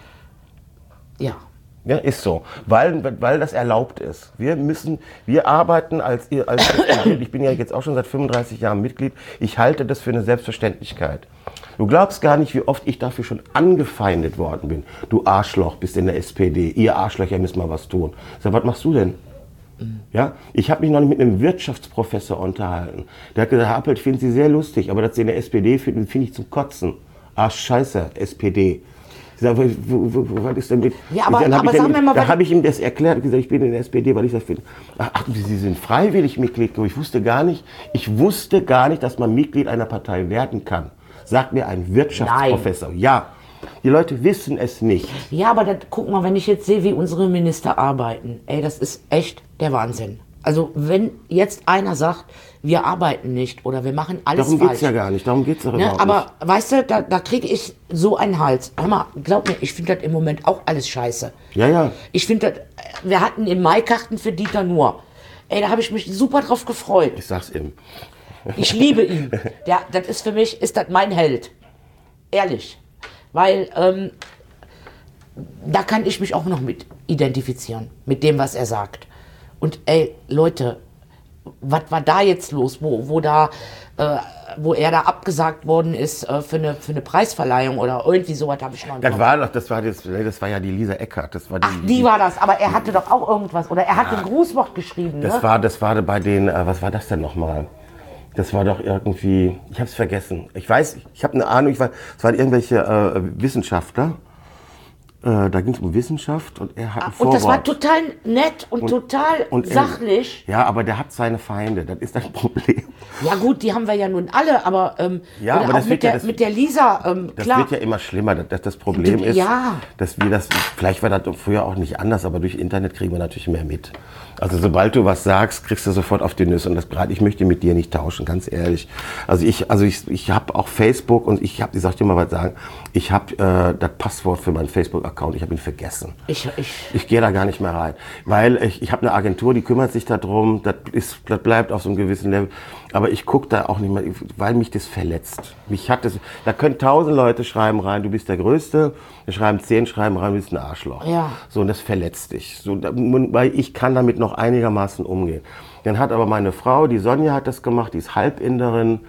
Ja. Ja, ist so, weil, weil das erlaubt ist. Wir müssen, wir arbeiten als, als ich bin ja jetzt auch schon seit fünfunddreißig Jahren Mitglied, ich halte das für eine Selbstverständlichkeit. Du glaubst gar nicht, wie oft ich dafür schon angefeindet worden bin. Du Arschloch, bist in der S P D, ihr Arschlöcher müsst mal was tun. Ich sag, was machst du denn? Ja, ich habe mich noch nicht mit einem Wirtschaftsprofessor unterhalten. Der hat gesagt, Herr Appelt, ich finde Sie sehr lustig, aber dass Sie in der S P D finden, finde ich zum Kotzen. Ach, scheiße, S P D. Ich sag, wo, wo, wo, was ist denn mit? Ja, aber- Dann hab aber ich sagen wir mal, da weil- habe ich ihm das erklärt und gesagt, ich bin in der S P D, weil ich das finde. Ach, Sie sind freiwillig Mitglied. Ich wusste gar nicht, ich wusste gar nicht, dass man Mitglied einer Partei werden kann. Sagt mir ein Wirtschaftsprofessor. Ja, die Leute wissen es nicht. Ja, aber das, guck mal, wenn ich jetzt sehe, wie unsere Minister arbeiten, ey, das ist echt der Wahnsinn. Also wenn jetzt einer sagt, wir arbeiten nicht oder wir machen alles Darum falsch. geht's ja gar nicht. Darum geht's doch Ne, überhaupt aber nicht. weißt du, da, da kriege ich so einen Hals. Hör mal, glaub mir, ich finde das im Moment auch alles scheiße. Ja, ja. Ich finde das, wir hatten im Mai Karten für Dieter Nuhr. Ey, da habe ich mich super drauf gefreut. Ich sag's ihm. Ich liebe ihn. Der, das ist für mich, ist das mein Held. Ehrlich. Weil ähm, da kann ich mich auch noch mit identifizieren, mit dem, was er sagt. Und ey, Leute, was war da jetzt los, wo, wo, da, äh, wo er da abgesagt worden ist äh, für, eine, für eine Preisverleihung oder irgendwie sowas, habe ich noch Das war doch, das war, das, das war ja die Lisa Eckert. Das war die, Ach, die war das, aber er hatte doch auch irgendwas, oder er hat ein Grußwort geschrieben, Das ne? war, das war bei den, äh, was war das denn nochmal? Das war doch irgendwie, ich habe es vergessen. Ich weiß, ich habe eine Ahnung, ich war, es waren irgendwelche äh, Wissenschaftler. Äh, da ging es um Wissenschaft und er hat ein Und Vorwort. das war total nett und, Und- total und er- sachlich. Ja, aber der hat seine Feinde, das ist das Problem. Ja gut, die haben wir ja nun alle, aber, ähm, Ja, oder aber auch das mit, wird ja der, das- mit der Lisa, ähm, Das klar. wird ja immer schlimmer. Das, das, das Problem Du- ist, ja. dass wir das, vielleicht war das früher auch nicht anders, aber durch Internet kriegen wir natürlich mehr mit. Also sobald du was sagst, kriegst du sofort auf die Nüsse. Und das gerade, ich möchte mit dir nicht tauschen, ganz ehrlich. Also ich, also ich, ich habe auch Facebook und ich habe, ich sag dir mal was sagen, ich habe äh, das Passwort für meinen Facebook-Account, ich habe ihn vergessen. Ich, ich, Ich gehe da gar nicht mehr rein, weil ich, ich habe eine Agentur, die kümmert sich darum, das, ist, das bleibt auf so einem gewissen Level, aber ich gucke da auch nicht mehr, weil mich das verletzt. Mich hat das, da können tausend Leute schreiben rein, du bist der Größte, da schreiben zehn, schreiben rein, du bist ein Arschloch. Ja. So, und das verletzt dich. So, da, weil ich kann damit noch einigermaßen umgehen. Dann hat aber meine Frau, die Sonja hat das gemacht, die ist Halbinderin,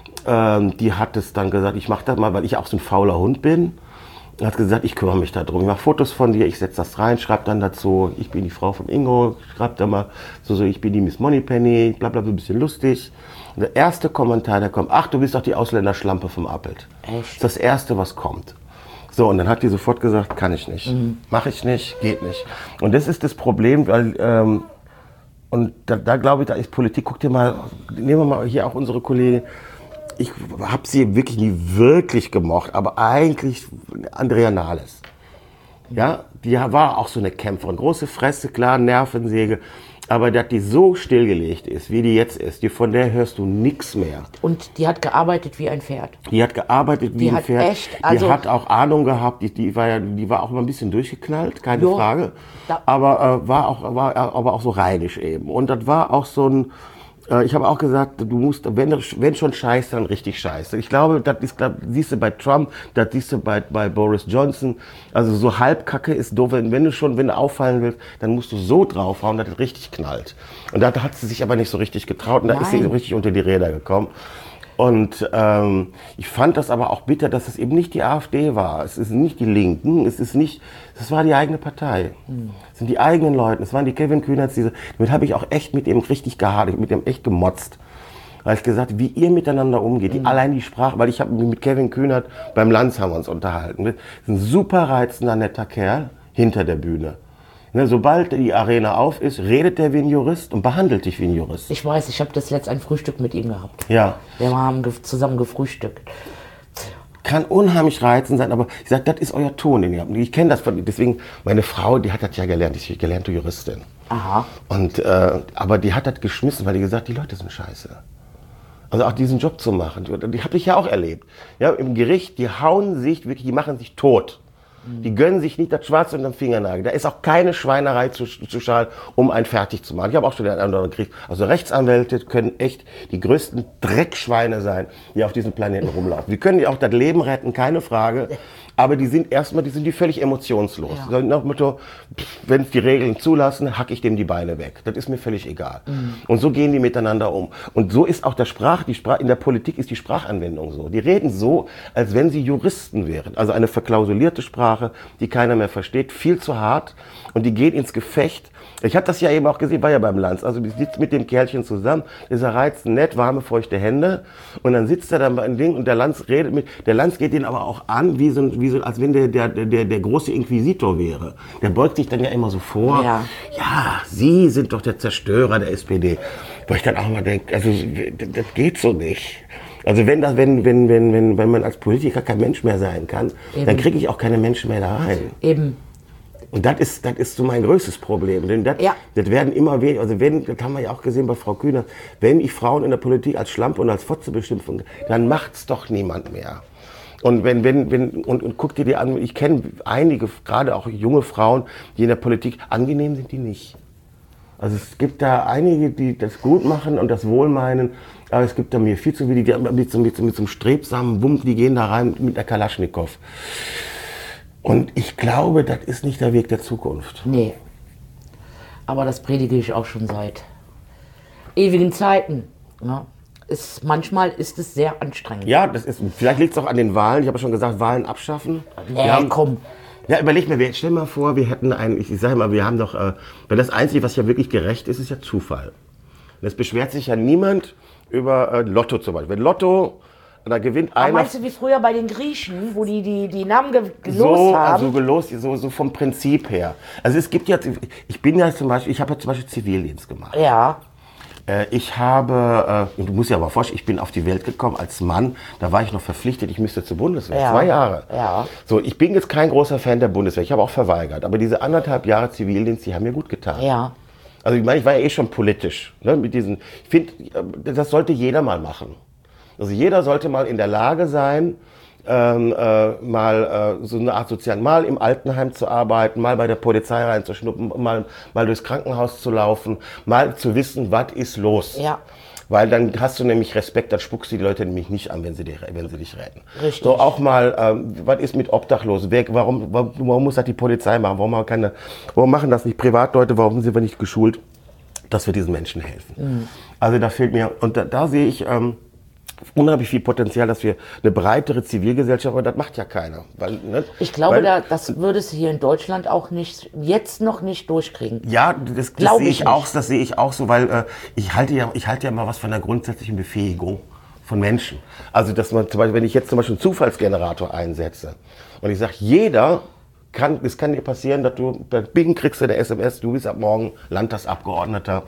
ähm, die hat es dann gesagt, ich mache das mal, weil ich auch so ein fauler Hund bin. Er hat gesagt, ich kümmere mich darum. Ich mache Fotos von dir, ich setze das rein, schreibe dann dazu, ich bin die Frau von Ingo, schreibe da mal so, so, ich bin die Miss Moneypenny, bla bla, so ein bisschen lustig. Und der erste Kommentar, der kommt, ach, du bist doch die Ausländerschlampe vom Appelt. Echt? Das ist das Erste, was kommt. So, und dann hat die sofort gesagt, kann ich nicht, Mhm. mache ich nicht, geht nicht. Und das ist das Problem, weil, ähm, und da, da glaube ich, da ist Politik, guck dir mal, nehmen wir mal hier auch unsere Kollegin, ich habe sie wirklich nie wirklich gemocht, aber eigentlich Andrea Nahles. Ja, die war auch so eine Kämpferin, große Fresse, klar, Nervensäge, aber dass die so stillgelegt ist, wie die jetzt ist, die, von der hörst du nichts mehr. und die hat gearbeitet wie ein Pferd. Die hat gearbeitet wie Die ein hat Pferd, echt, also- die hat auch Ahnung gehabt, die, die, war, ja, die war auch immer ein bisschen durchgeknallt, keine Jo, Frage, da- aber äh, war, auch, war aber auch so rheinisch eben. Und das war auch so ein, äh, ich habe auch gesagt, du musst, wenn, wenn schon scheiße, dann richtig scheiße. Ich glaube, das ist, das siehst du bei Trump, das siehst du bei, bei Boris Johnson, also so halbkacke ist doof, wenn, wenn du schon, wenn du auffallen willst, dann musst du so draufhauen, dass es richtig knallt. Und da hat sie sich aber nicht so richtig getraut und da ist sie Nein. richtig unter die Räder gekommen. Und ähm, ich fand das aber auch bitter, dass es eben nicht die AfD war. Es ist nicht die Linken, es ist nicht, es war die eigene Partei. Es sind die eigenen Leute, es waren die Kevin Kühnerts, diese, damit habe ich auch echt mit ihm richtig gehadert, mit ihm echt gemotzt. Da habe ich gesagt, wie ihr miteinander umgeht, die, allein die Sprache, weil ich habe mich mit Kevin Kühnert beim Lanz haben wir uns unterhalten. Das ist ein super reizender, netter Kerl hinter der Bühne. Ne, sobald die Arena auf ist, redet der wie ein Jurist und behandelt dich wie ein Jurist. Ich weiß, ich habe das letzte ein Frühstück mit ihm gehabt. Ja. Wir haben ge zusammen gefrühstückt. Kann unheimlich reizend sein, aber ich sage, das ist euer Ton, den ihr habt. Ich kenne das von, deswegen, meine Frau, die hat das ja gelernt, die ist gelernte Juristin. Aha. Und, äh, aber die hat das geschmissen, weil die gesagt, die Leute sind scheiße. Also auch diesen Job zu machen, die habe ich ja auch erlebt. Ja, im Gericht, die hauen sich wirklich, die machen sich tot. Die gönnen sich nicht das Schwarze unter dem Fingernagel. Da ist auch keine Schweinerei zu, zu schalen, um einen fertig zu machen. Ich habe auch schon den einen oder anderen gekriegt. Also Rechtsanwälte können echt die größten Dreckschweine sein, die auf diesem Planeten rumlaufen. Die können dir auch das Leben retten, keine Frage. Aber die sind erstmal, die sind die völlig emotionslos. Ja. So nach dem Motto, wenn es die Regeln zulassen, hack ich dem die Beine weg. Das ist mir völlig egal. Mhm. Und so gehen die miteinander um. Und so ist auch der Sprach, die Sprach, in der Politik ist die Sprachanwendung so. Die reden so, als wenn sie Juristen wären. Also eine verklausulierte Sprache, die keiner mehr versteht, viel zu hart. Und die gehen ins Gefecht. Ich habe das ja eben auch gesehen, war ja beim Lanz. Also die sitzt mit dem Kerlchen zusammen, ist er reizend, nett, warme, feuchte Hände. Und dann sitzt er da beim Ding und der Lanz redet mit. Der Lanz geht ihn aber auch an, wie so, wie so als wenn der, der, der, der große Inquisitor wäre. Der beugt sich dann ja immer so vor. Ja. Ja, Sie sind doch der Zerstörer der S P D. Wo ich dann auch mal denke, also das geht so nicht. Also wenn, das, wenn, wenn, wenn, wenn, wenn man als Politiker kein Mensch mehr sein kann, Eben. dann kriege ich auch keine Menschen mehr da rein. Eben. Und das ist, das ist so mein größtes Problem. Denn das, Ja. das werden immer weniger, also wenn, das haben wir ja auch gesehen bei Frau Kühner, wenn ich Frauen in der Politik als Schlampe und als Fotze beschimpfen, dann macht's doch niemand mehr. Und wenn, wenn, wenn, und, und guck dir die an, ich kenne einige, gerade auch junge Frauen, die in der Politik, angenehm sind die nicht. Also es gibt da einige, die das gut machen und das wohlmeinen, aber es gibt da mir viel zu viele, die mit so, mit so, mit so einem strebsamen Wumms, die gehen da rein mit der Kalaschnikow. Und ich glaube, das ist nicht der Weg der Zukunft. Nee. Aber das predige ich auch schon seit ewigen Zeiten. Ja. Ist, manchmal ist es sehr anstrengend. Ja, das ist, vielleicht liegt es auch an den Wahlen. Ich habe ja schon gesagt, Wahlen abschaffen. Nee, Wir haben, komm. Ja, überleg mir, wir- stell mal vor, wir hätten einen, ich, ich sage mal, wir haben doch, äh, weil das Einzige, was ja wirklich gerecht ist, ist ja Zufall. Und es beschwert sich ja niemand, über äh, Lotto zum Beispiel. Wenn Lotto, da gewinnt Aber einer... meinst du wie früher bei den Griechen, wo die die, die Namen ge gelost so, haben? also gelost, so, so vom Prinzip her. Also es gibt ja, ich bin ja zum Beispiel, ich habe ja zum Beispiel Zivildienst gemacht. Ja. Äh, ich habe, äh, du musst dir aber vorstellen, ich bin auf die Welt gekommen als Mann, da war ich noch verpflichtet, ich müsste zur Bundeswehr, Ja. zwei Jahre. Ja. So, ich bin jetzt kein großer Fan der Bundeswehr, ich habe auch verweigert, aber diese anderthalb Jahre Zivildienst, die haben mir gut getan. Ja. Also ich meine, ich war ja eh schon politisch, ne, mit diesen, ich finde, das sollte jeder mal machen. Also jeder sollte mal in der Lage sein, ähm, äh, mal äh, so eine Art sozialen, mal im Altenheim zu arbeiten, mal bei der Polizei reinzuschnuppen, mal, mal durchs Krankenhaus zu laufen, mal zu wissen, was ist los. Ja. Weil dann hast du nämlich Respekt, dann spuckst du die Leute nämlich nicht an, wenn sie, dich, wenn sie dich retten. Richtig. So auch mal, ähm, was ist mit Obdachlosen? Wer, warum, warum, warum muss das die Polizei machen? Warum, haben keine, warum machen das nicht Privatleute? Warum sind wir nicht geschult, dass wir diesen Menschen helfen? Mhm. Also da fehlt mir, und da, da sehe ich ähm, unheimlich viel Potenzial, dass wir eine breitere Zivilgesellschaft, aber das macht ja keiner. Weil, ne? Ich glaube, Weil, da, das würde es hier in Deutschland auch nicht, jetzt noch nicht durchkriegen. Ja, das, das sehe ich, ich auch, das sehe ich auch so, weil äh, ich halte ja, ich halte ja mal was von der grundsätzlichen Befähigung von Menschen. Also, dass man zum Beispiel, wenn ich jetzt zum Beispiel einen Zufallsgenerator einsetze und ich sage, jeder kann, es kann dir passieren, dass du, bei Bing kriegst du eine S M S, du bist ab morgen Landtagsabgeordneter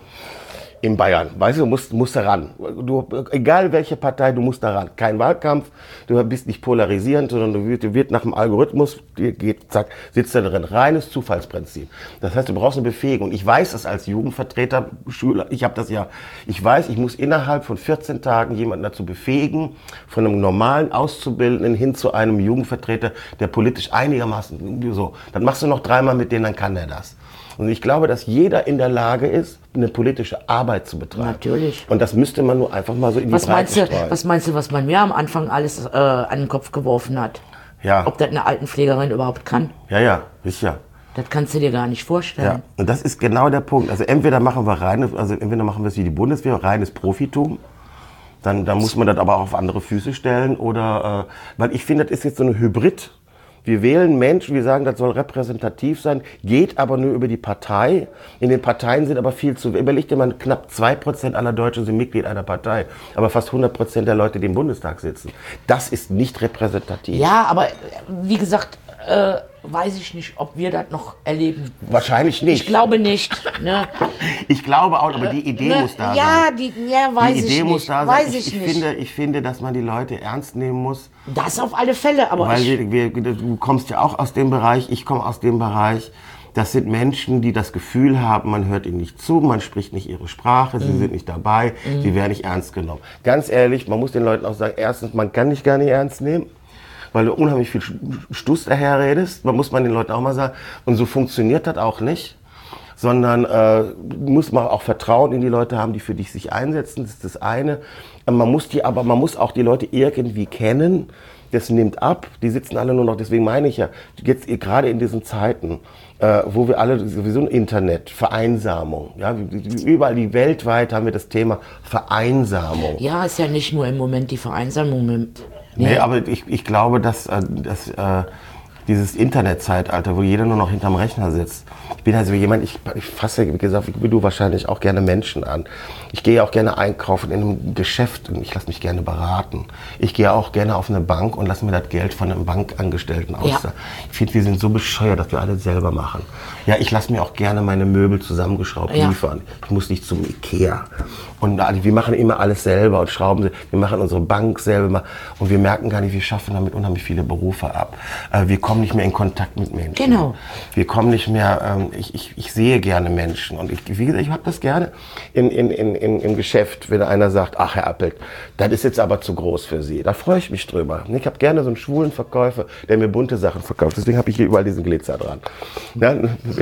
in Bayern, weißt du, du musst, musst da ran. Du, egal welche Partei, du musst da ran. Kein Wahlkampf, du bist nicht polarisierend, sondern du wirst, du wirst nach dem Algorithmus, geht, zack, sitzt da drin. Reines Zufallsprinzip. Das heißt, du brauchst eine Befähigung. Ich weiß das als Jugendvertreter, Schüler, ich habe das ja, ich weiß, ich muss innerhalb von vierzehn Tagen jemanden dazu befähigen, von einem normalen Auszubildenden hin zu einem Jugendvertreter, der politisch einigermaßen, so. Dann machst du noch dreimal mit denen, dann kann der das. Und ich glaube, dass jeder in der Lage ist, eine politische Arbeit zu betreiben. Natürlich. Und das müsste man nur einfach mal so in die Was Breite meinst du, streuen. was meinst du, was man mir am Anfang alles äh, an den Kopf geworfen hat? Ja. Ob das eine Altenpflegerin überhaupt kann? Ja, ja, sicher. Das kannst du dir gar nicht vorstellen. Ja. Und das ist genau der Punkt. Also entweder machen wir reines, also entweder machen wir es wie die Bundeswehr, reines Profitum. Dann, dann muss man das aber auch auf andere Füße stellen. Oder, äh, weil ich finde, das ist jetzt so eine Hybrid. Wir wählen Menschen, wir sagen, das soll repräsentativ sein, geht aber nur über die Partei. In den Parteien sind aber viel zu, überleg dir mal, knapp zwei Prozent aller Deutschen sind Mitglied einer Partei, aber fast hundert Prozent der Leute, die im Bundestag sitzen. Das ist nicht repräsentativ. Ja, aber äh, wie gesagt, äh, weiß ich nicht, ob wir das noch erleben. Wahrscheinlich nicht. Ich glaube nicht. Ne? Ich glaube auch, aber die Idee ne? muss da ja, sein. Die, ja, weiß die Idee ich muss nicht. da weiß sein. Ich, ich ich, nicht. finde, ich finde, dass man die Leute ernst nehmen muss. Das auf alle Fälle, aber Weil ich, wir, wir, du kommst ja auch aus dem Bereich, ich komme aus dem Bereich. Das sind Menschen, die das Gefühl haben, man hört ihnen nicht zu, man spricht nicht ihre Sprache, sie mm. sind nicht dabei, mm. sie werden nicht ernst genommen. Ganz ehrlich, man muss den Leuten auch sagen, erstens, man kann dich gar nicht ernst nehmen, weil du unheimlich viel Stuss daherredest. Man muss man den Leuten auch mal sagen, und so funktioniert das auch nicht. Sondern äh, muss man auch Vertrauen in die Leute haben, die für dich sich einsetzen. Das ist das eine. Man muss die, aber man muss auch die Leute irgendwie kennen. Das nimmt ab. Die sitzen alle nur noch. Deswegen meine ich ja, jetzt gerade in diesen Zeiten, äh, wo wir alle sowieso ein Internet, Vereinsamung, ja, überall die weltweit haben wir das Thema Vereinsamung. ja, ist ja nicht nur im Moment die Vereinsamung. Nee, Nee, aber ich, ich glaube, dass, äh, dass äh, dieses Internetzeitalter, wo jeder nur noch hinterm Rechner sitzt. Ich bin also jemand, ich, ich fasse, wie gesagt, wie du wahrscheinlich auch gerne Menschen an. Ich gehe auch gerne einkaufen in einem Geschäft und ich lasse mich gerne beraten. Ich gehe auch gerne auf eine Bank und lasse mir das Geld von einem Bankangestellten auszahlen. Ja. Ich finde, wir sind so bescheuert, dass wir alles selber machen. Ja, ich lasse mir auch gerne meine Möbel zusammengeschraubt ja. liefern. Ich muss nicht zum Ikea. Und wir machen immer alles selber und schrauben, wir machen unsere Bank selber und wir merken gar nicht, wir schaffen damit unheimlich viele Berufe ab. Wir kommen nicht mehr in Kontakt mit Menschen. Genau. Wir kommen nicht mehr, ich, ich, ich sehe gerne Menschen und ich, wie gesagt, ich habe das gerne in, in, in, in, im Geschäft, wenn einer sagt, ach Herr Appelt, das ist jetzt aber zu groß für Sie. Da freue ich mich drüber. Ich habe gerne so einen schwulen Verkäufer, der mir bunte Sachen verkauft. Deswegen habe ich hier überall diesen Glitzer dran. Ja,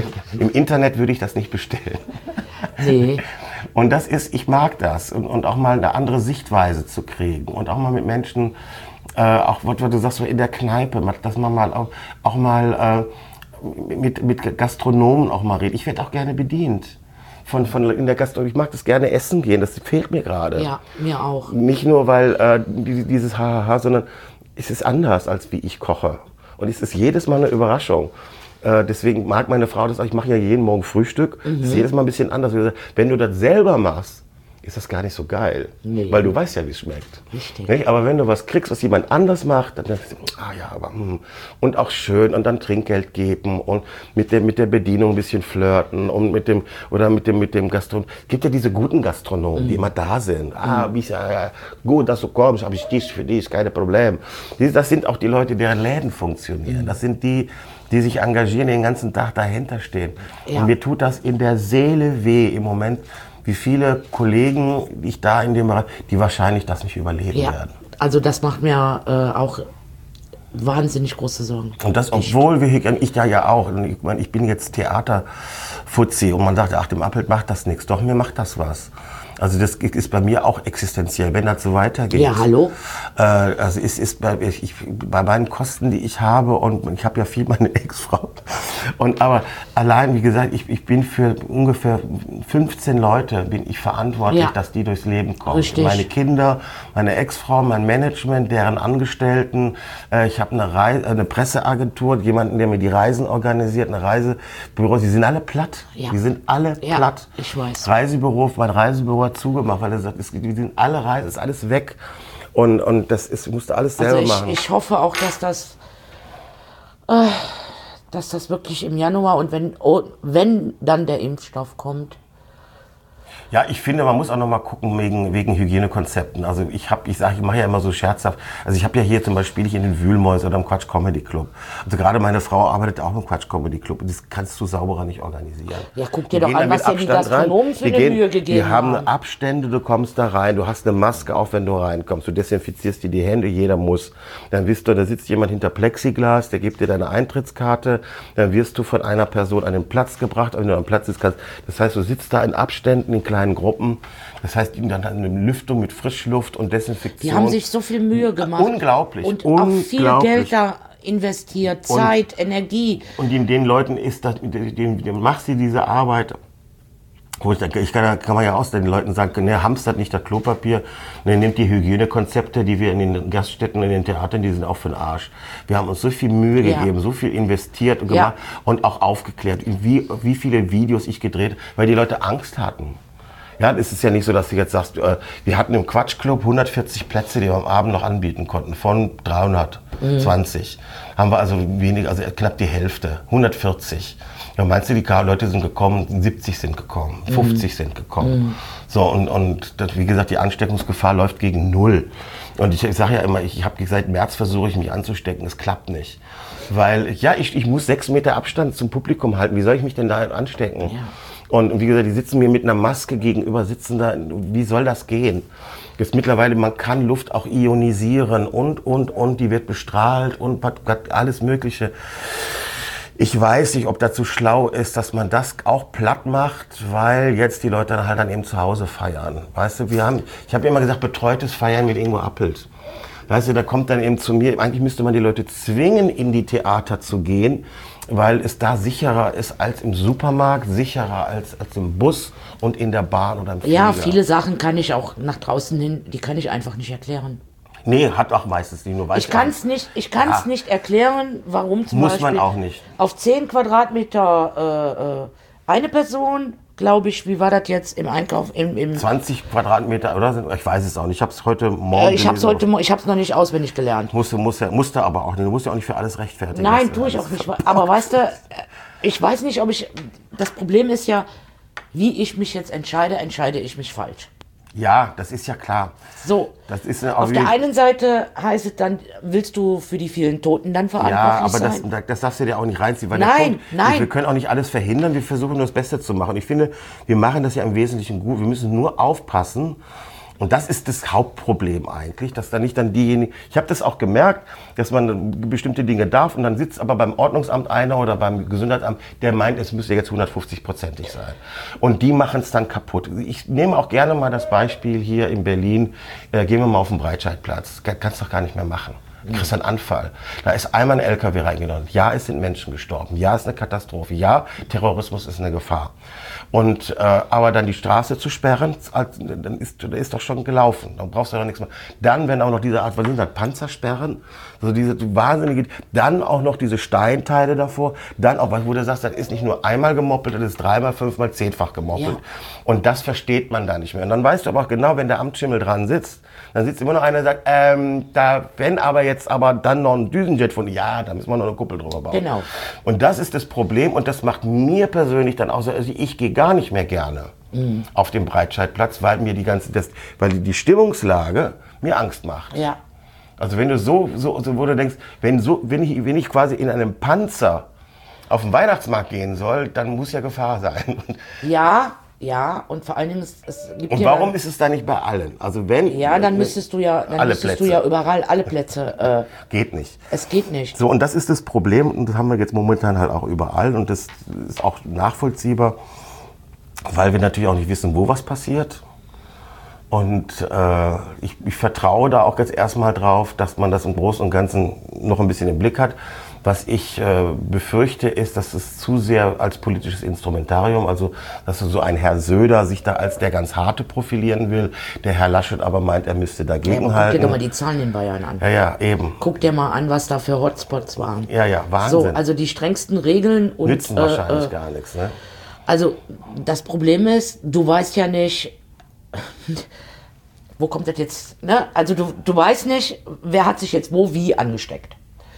im Internet würde ich das nicht bestellen. Nee. Und das ist, ich mag das und, und auch mal eine andere Sichtweise zu kriegen und auch mal mit Menschen, äh, auch was du sagst, so in der Kneipe, dass man mal auch, auch mal äh, mit, mit Gastronomen auch mal redet. Ich werde auch gerne bedient. Von, von in der Gastronomie. Ich mag das gerne essen gehen, das fehlt mir gerade. Ja, mir auch. Nicht nur, weil äh, dieses Hahaha, sondern es ist anders, als wie ich koche. Und es ist jedes Mal eine Überraschung. Äh, deswegen mag meine Frau das auch. Ich mache ja jeden Morgen Frühstück. Mhm. Das ist jedes Mal ein bisschen anders. Wenn du das selber machst, ist das gar nicht so geil. Nee. Weil du weißt ja, wie es schmeckt. Richtig. Nicht? Aber wenn du was kriegst, was jemand anders macht, dann denkst du, ah ja, aber hm. Und auch schön und dann Trinkgeld geben und mit der, mit der Bedienung ein bisschen flirten und mit dem, oder mit dem, mit dem Gastronom. Es gibt ja diese guten Gastronomen, mhm. die immer da sind. Ah, wie ist ja, gut, dass du kommst, habe ich Tisch für dich, keine Problem. Das sind auch die Leute, deren Läden funktionieren. Das sind die, die sich engagieren, den ganzen Tag dahinter stehen. Ja. Und mir tut das in der Seele weh im Moment, wie viele Kollegen, die ich da in dem Bereich, die wahrscheinlich das nicht überleben ja. werden. Also das macht mir äh, auch wahnsinnig große Sorgen. Und das, obwohl wir hier, ich ja ja auch, ich, meine, ich bin jetzt Theaterfuzzi und man sagt, ach, dem Appelt macht das nichts. Doch, mir macht das was. Also das ist bei mir auch existenziell, wenn das so weitergeht. Ja, hallo? Äh, also es ist bei, ich, bei meinen Kosten, die ich habe, und ich habe ja viel meine Ex-Frau. Und aber allein, wie gesagt, ich, ich bin für ungefähr fünfzehn Leute bin ich verantwortlich, ja. dass die durchs Leben kommen. Richtig. Meine Kinder, meine Ex-Frau, mein Management, deren Angestellten. Äh, ich habe eine, Reise, eine Presseagentur, jemanden, der mir die Reisen organisiert, eine Reisebüro. Die sind alle platt. Ja. Die sind alle ja, platt. Ich weiß. Reisebüro, mein Reisebüro hat zugemacht, weil er sagt, es, die sind alle Reisen, ist alles weg. Und, und das ist, musste alles selber also ich, machen. Ich hoffe auch, dass das, äh, dass das wirklich im Januar und wenn, oh, wenn dann der Impfstoff kommt. Ja, ich finde, man muss auch noch mal gucken wegen, wegen Hygienekonzepten. Also ich habe, ich sage, ich mache ja immer so scherzhaft. Also ich habe ja hier zum Beispiel ich in den Wühlmäuse oder im Quatsch Comedy Club. Also gerade meine Frau arbeitet auch im Quatsch Comedy Club und das kannst du sauberer nicht organisieren. Ja, guck dir doch an, was ja die Gastronomen für eine Mühe gegeben haben. Die haben Abstände, du kommst da rein, du hast eine Maske auf, wenn du reinkommst, du desinfizierst dir die Hände, jeder muss. Dann wirst du, da sitzt jemand hinter Plexiglas, der gibt dir deine Eintrittskarte, dann wirst du von einer Person an den Platz gebracht, wenn du am Platz sitzt kannst. Das heißt, du sitzt da in Abständen, in kleinen Gruppen. Das heißt, die dann eine Lüftung mit Frischluft und Desinfektion. Die haben sich so viel Mühe gemacht. Unglaublich. Und unglaublich. auch viel Geld da investiert, Zeit, und, Energie. Und in den Leuten ist das, den machst du diese Arbeit. Wo ich, ich kann, kann man ja aus den Leuten sagen, ne, hamstert nicht das Klopapier, ne, nimmt die Hygienekonzepte, die wir in den Gaststätten, in den Theatern, die sind auch für den Arsch. Wir haben uns so viel Mühe ja. gegeben, so viel investiert und gemacht ja. und auch aufgeklärt, wie, wie viele Videos ich gedreht, weil die Leute Angst hatten. Ja, es ist ja nicht so, dass du jetzt sagst, äh, wir hatten im Quatschclub hundertvierzig Plätze, die wir am Abend noch anbieten konnten, von dreihundertzwanzig. Mhm. Haben wir also wenig, also knapp die Hälfte, hundertvierzig. Ja, meinst du, die Leute sind gekommen, siebzig sind gekommen, fünfzig mhm. sind gekommen. Mhm. So, und, und das, wie gesagt, die Ansteckungsgefahr läuft gegen null. Und ich, ich sage ja immer, ich, ich habe seit März versuche ich mich anzustecken, es klappt nicht. Weil, ja, ich, ich muss sechs Meter Abstand zum Publikum halten, wie soll ich mich denn da anstecken? Ja. Und wie gesagt, die sitzen mir mit einer Maske gegenüber, sitzen da, wie soll das gehen? Jetzt mittlerweile, man kann Luft auch ionisieren und, und, und, die wird bestrahlt und alles Mögliche. Ich weiß nicht, ob dazu schlau ist, dass man das auch platt macht, weil jetzt die Leute dann halt dann eben zu Hause feiern. Weißt du, wir haben, ich habe immer gesagt, betreutes Feiern mit Ingo Appelt. Weißt du, da kommt dann eben zu mir, eigentlich müsste man die Leute zwingen, in die Theater zu gehen, weil es da sicherer ist als im Supermarkt, sicherer als, als im Bus und in der Bahn oder im Flieger. Ja, viele Sachen kann ich auch nach draußen hin, die kann ich einfach nicht erklären. Nee, hat auch meistens nicht nur weiß Ich kann es nicht, ich kann's ja. nicht erklären, warum zum Muss Beispiel man auch nicht. Auf zehn Quadratmeter äh, eine Person, glaube ich, wie war das jetzt im Einkauf? Im, im zwanzig Quadratmeter, oder? Ich weiß es auch nicht. Ich habe es heute Morgen äh, Ich habe es heute ich habe es noch nicht auswendig gelernt. Musste, musste, musste aber auch nicht. Du musst ja auch nicht für alles rechtfertigen. Nein, tue ich auch nicht. Aber weißt du, ich weiß nicht, ob ich, das Problem ist ja, wie ich mich jetzt entscheide, entscheide ich mich falsch. Ja, das ist ja klar. So, das ist auf der einen Seite heißt es dann, willst du für die vielen Toten dann verantwortlich sein? Ja, aber das, das darfst du dir auch nicht reinziehen. Weil nein, der Punkt, nein. Wir können auch nicht alles verhindern, wir versuchen nur das Beste zu machen. Ich finde, wir machen das ja im Wesentlichen gut. Wir müssen nur aufpassen. Und das ist das Hauptproblem eigentlich, dass da nicht dann diejenigen, ich habe das auch gemerkt, dass man bestimmte Dinge darf und dann sitzt aber beim Ordnungsamt einer oder beim Gesundheitsamt, der meint, es müsste jetzt hundertfünfzig-prozentig sein. Und die machen es dann kaputt. Ich nehme auch gerne mal das Beispiel hier in Berlin, äh, gehen wir mal auf den Breitscheidplatz, kannst doch gar nicht mehr machen. Du kriegst einen Anfall. Da ist einmal ein L K W reingenommen. Ja, es sind Menschen gestorben. Ja, es ist eine Katastrophe. Ja, Terrorismus ist eine Gefahr. Und, äh, aber dann die Straße zu sperren, dann ist, dann ist doch schon gelaufen. Dann brauchst du doch nichts mehr. Dann, wenn auch noch diese Art, was sind das, Panzersperren? Also diese wahnsinnige, dann auch noch diese Steinteile davor. Dann auch, wo du sagst, das ist nicht nur einmal gemoppelt, das ist dreimal, fünfmal, zehnfach gemoppelt. Ja. Und das versteht man da nicht mehr. Und dann weißt du aber auch genau, wenn der Amtsschimmel dran sitzt, dann sitzt immer noch einer, der sagt, ähm, da, wenn aber jetzt aber dann noch ein Düsenjet von, ja, da müssen wir noch eine Kuppel drüber bauen. Genau. Und das ist das Problem und das macht mir persönlich dann auch so, also ich gehe gar nicht mehr gerne mhm. auf den Breitscheidplatz, weil mir die ganze, das, weil die Stimmungslage mir Angst macht. Ja. Also wenn du so, so, so wo du denkst, wenn so, wenn ich, wenn ich quasi in einem Panzer auf den Weihnachtsmarkt gehen soll, dann muss ja Gefahr sein. Ja. Ja, und vor allen Dingen, es, es gibt Und ja warum dann, ist es da nicht bei allen? Also wenn ja, dann müsstest du ja, dann alle müsstest Plätze. du ja überall alle Plätze. Äh, Geht nicht. Es geht nicht. So, und das ist das Problem und das haben wir jetzt momentan halt auch überall und das ist auch nachvollziehbar, weil wir natürlich auch nicht wissen, wo was passiert. Und äh, ich, ich vertraue da auch jetzt erstmal drauf, dass man das im Großen und Ganzen noch ein bisschen im Blick hat. Was ich äh, befürchte, ist, dass es zu sehr als politisches Instrumentarium, also dass so ein Herr Söder sich da als der ganz Harte profilieren will, der Herr Laschet aber meint, er müsste dagegenhalten. Ja, guck dir doch mal die Zahlen in Bayern an. Ja, ja, eben. Guck dir mal an, was da für Hotspots waren. Ja, ja, Wahnsinn. So, also die strengsten Regeln und nützen äh, wahrscheinlich äh, gar nichts, ne? Also das Problem ist, du weißt ja nicht, wo kommt das jetzt, ne? Also du, du weißt nicht, wer hat sich jetzt wo wie angesteckt.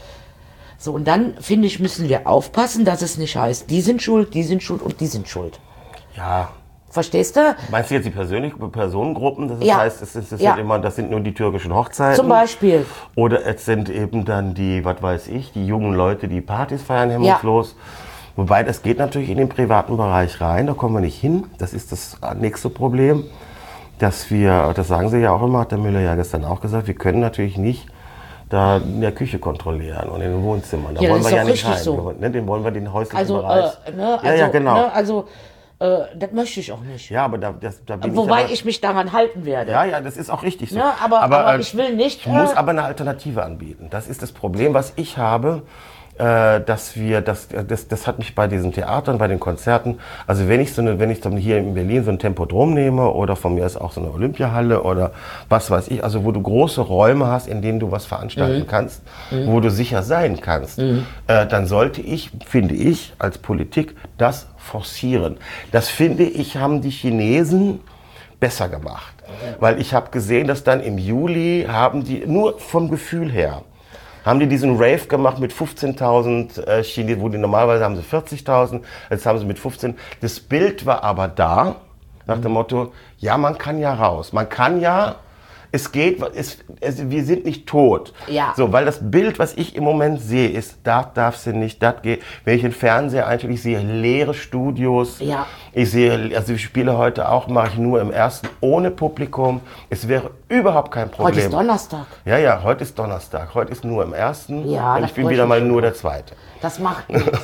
So, und dann, finde ich, müssen wir aufpassen, dass es nicht heißt, die sind schuld, die sind schuld und die sind schuld. Ja. Verstehst du? Meinst du jetzt die persönlichen Personengruppen? Das Ja. heißt, es ist, es Ja. sind immer, das sind nur die türkischen Hochzeiten. Zum Beispiel. Oder es sind eben dann die, was weiß ich, die jungen Leute, die Partys feiern hemmungslos. Wobei, das geht natürlich in den privaten Bereich rein, da kommen wir nicht hin. Das ist das nächste Problem, dass wir, das sagen sie ja auch immer, hat der Müller ja gestern auch gesagt, wir können natürlich nicht da in der Küche kontrollieren und in den Wohnzimmern. Da Ja, wollen das wir ist ja doch nicht richtig rein. so. Wir, ne, den wollen wir den häuslichen Also, Bereich. äh, ne, also, ja, ja, genau. Ne, also, äh, das möchte ich auch nicht. Ja, aber da, das, da bin Wobei ich, aber, ich mich daran halten werde. Ja, ja, das ist auch richtig so. Ne, aber, aber, ich will nicht. Ich muss äh, aber eine Alternative anbieten. Das ist das Problem, was ich habe, äh, dass wir, das, das, das hat mich bei diesen Theatern, bei den Konzerten, also wenn ich so eine, wenn ich dann hier in Berlin so ein Tempodrom nehme oder von mir ist auch so eine Olympiahalle oder was weiß ich, also wo du große Räume hast, in denen du was veranstalten mhm. kannst, mhm. wo du sicher sein kannst, mhm. äh, dann sollte ich, finde ich, als Politik das forcieren. Das finde ich, haben die Chinesen besser gemacht. Weil ich habe gesehen, dass dann im Juli haben die, nur vom Gefühl her, haben die diesen Rave gemacht mit fünfzehntausend äh, Chinesen, wo die normalerweise haben sie vierzigtausend, jetzt haben sie mit fünfzehn. Das Bild war aber da, nach dem Motto, ja, man kann ja raus, man kann ja, es geht, es, es, wir sind nicht tot. Ja. So, weil das Bild, was ich im Moment sehe, ist, das darf sie nicht, das geht. Wenn ich den Fernseher einschalte, ich sehe leere Studios. Ja. Ich sehe, also ich spiele heute auch, mache ich nur im ersten ohne Publikum. Es wäre überhaupt kein Problem. Heute ist Donnerstag. Ja, ja, heute ist Donnerstag. Heute ist nur im ersten Ja, und das ich bin freue wieder ich mal mich nur schon. der Zweite. Das macht nichts.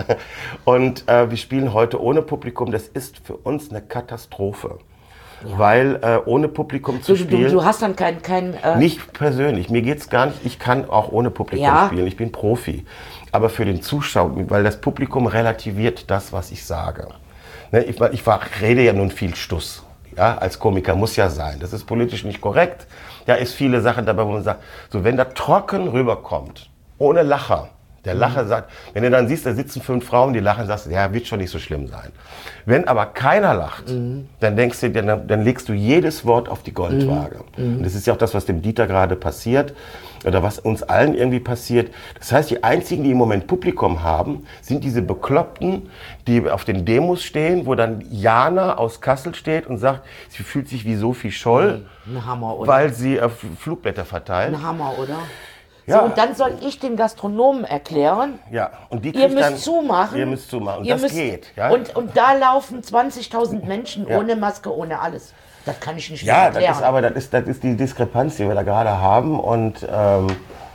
Und äh, wir spielen heute ohne Publikum. Das ist für uns eine Katastrophe. Ja. Weil äh, ohne Publikum zu Du, du, spielen... du hast dann kein... kein äh, Nicht persönlich, mir geht's gar nicht, ich kann auch ohne Publikum Ja. spielen, ich bin Profi. Aber für den Zuschauer, weil das Publikum relativiert das, was ich sage. Ne, ich ich war, rede ja nun viel Stuss, ja, als Komiker, muss ja sein. Das ist politisch nicht korrekt, da ist viele Sachen dabei, wo man sagt, so wenn der trocken rüberkommt, ohne Lacher, der Lacher sagt, wenn du dann siehst, da sitzen fünf Frauen, die lachen, sagst du, ja, wird schon nicht so schlimm sein. Wenn aber keiner lacht, mhm. dann denkst du, dann, dann legst du jedes Wort auf die Goldwaage. Mhm. Und das ist ja auch das, was dem Dieter gerade passiert, oder was uns allen irgendwie passiert. Das heißt, die einzigen, die im Moment Publikum haben, sind diese Bekloppten, die auf den Demos stehen, wo dann Jana aus Kassel steht und sagt, sie fühlt sich wie Sophie Scholl, Ein Hammer, oder? weil sie äh, Flugblätter verteilt. Ein Hammer, oder? Ja. So, und dann soll ich den Gastronomen erklären, Ja, und die ihr kriegt müsst dann, zumachen. Ihr müsst zumachen. Und Ihr das müsst, geht. Ja? Und, und da laufen zwanzigtausend Menschen Ja. ohne Maske, ohne alles. Das kann ich nicht Ja, das erklären. ist aber das ist, das ist die Diskrepanz, die wir da gerade haben. Und ähm,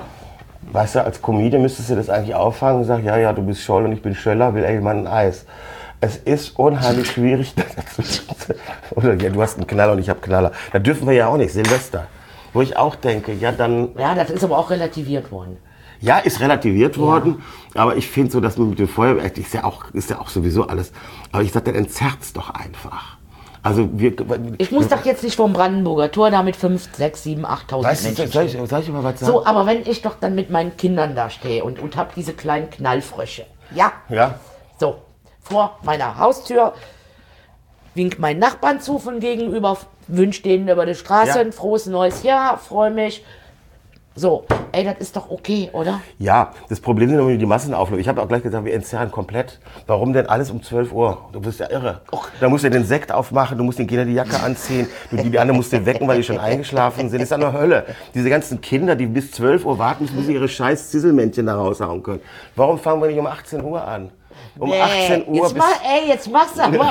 weißt du, als Comedian müsstest du das eigentlich auffangen und sagen, ja, ja, du bist Scholl und ich bin Schöller, will irgendjemand ein Eis. Es ist unheimlich schwierig. Oder ja, du hast einen Knaller und ich habe Knaller. Da dürfen wir ja auch nicht. Silvester. Wo ich auch denke, ja dann... Ja, das ist aber auch relativiert worden. Ja, ist relativiert worden, ja. Aber ich finde so, dass man mit dem Feuerwerk, ist ja auch, ist ja auch sowieso alles, aber ich sag, dann entzerrt's doch einfach. Also wir, ich muss doch jetzt nicht vom Brandenburger Tor da mit fünf, sechs, sieben, achttausend weißt Menschen du, soll ich, soll ich mal was sagen? So, aber wenn ich doch dann mit meinen Kindern da stehe und, und hab diese kleinen Knallfrösche, ja, Ja. so, vor meiner Haustür, wink meinen Nachbarn zu von gegenüber, wünsch denen über die Straße ein Ja. frohes neues Jahr, freue mich. So, ey, das ist doch okay, oder? Ja, das Problem sind irgendwie die Massenauflauf. Ich habe auch gleich gesagt, wir entzerren komplett. Warum denn alles um zwölf Uhr? Du bist ja irre. Och. Da musst du den Sekt aufmachen, du musst den Kindern die Jacke anziehen, du, die, die anderen musst du wecken, weil die schon eingeschlafen sind. Das ist eine Hölle. Diese ganzen Kinder, die bis zwölf Uhr warten, müssen, bis sie ihre scheiß Zisselmännchen da raushauen können. Warum fangen wir nicht um achtzehn Uhr an? Um Nee, achtzehn Uhr jetzt bis... mach, ey, jetzt mach's aber.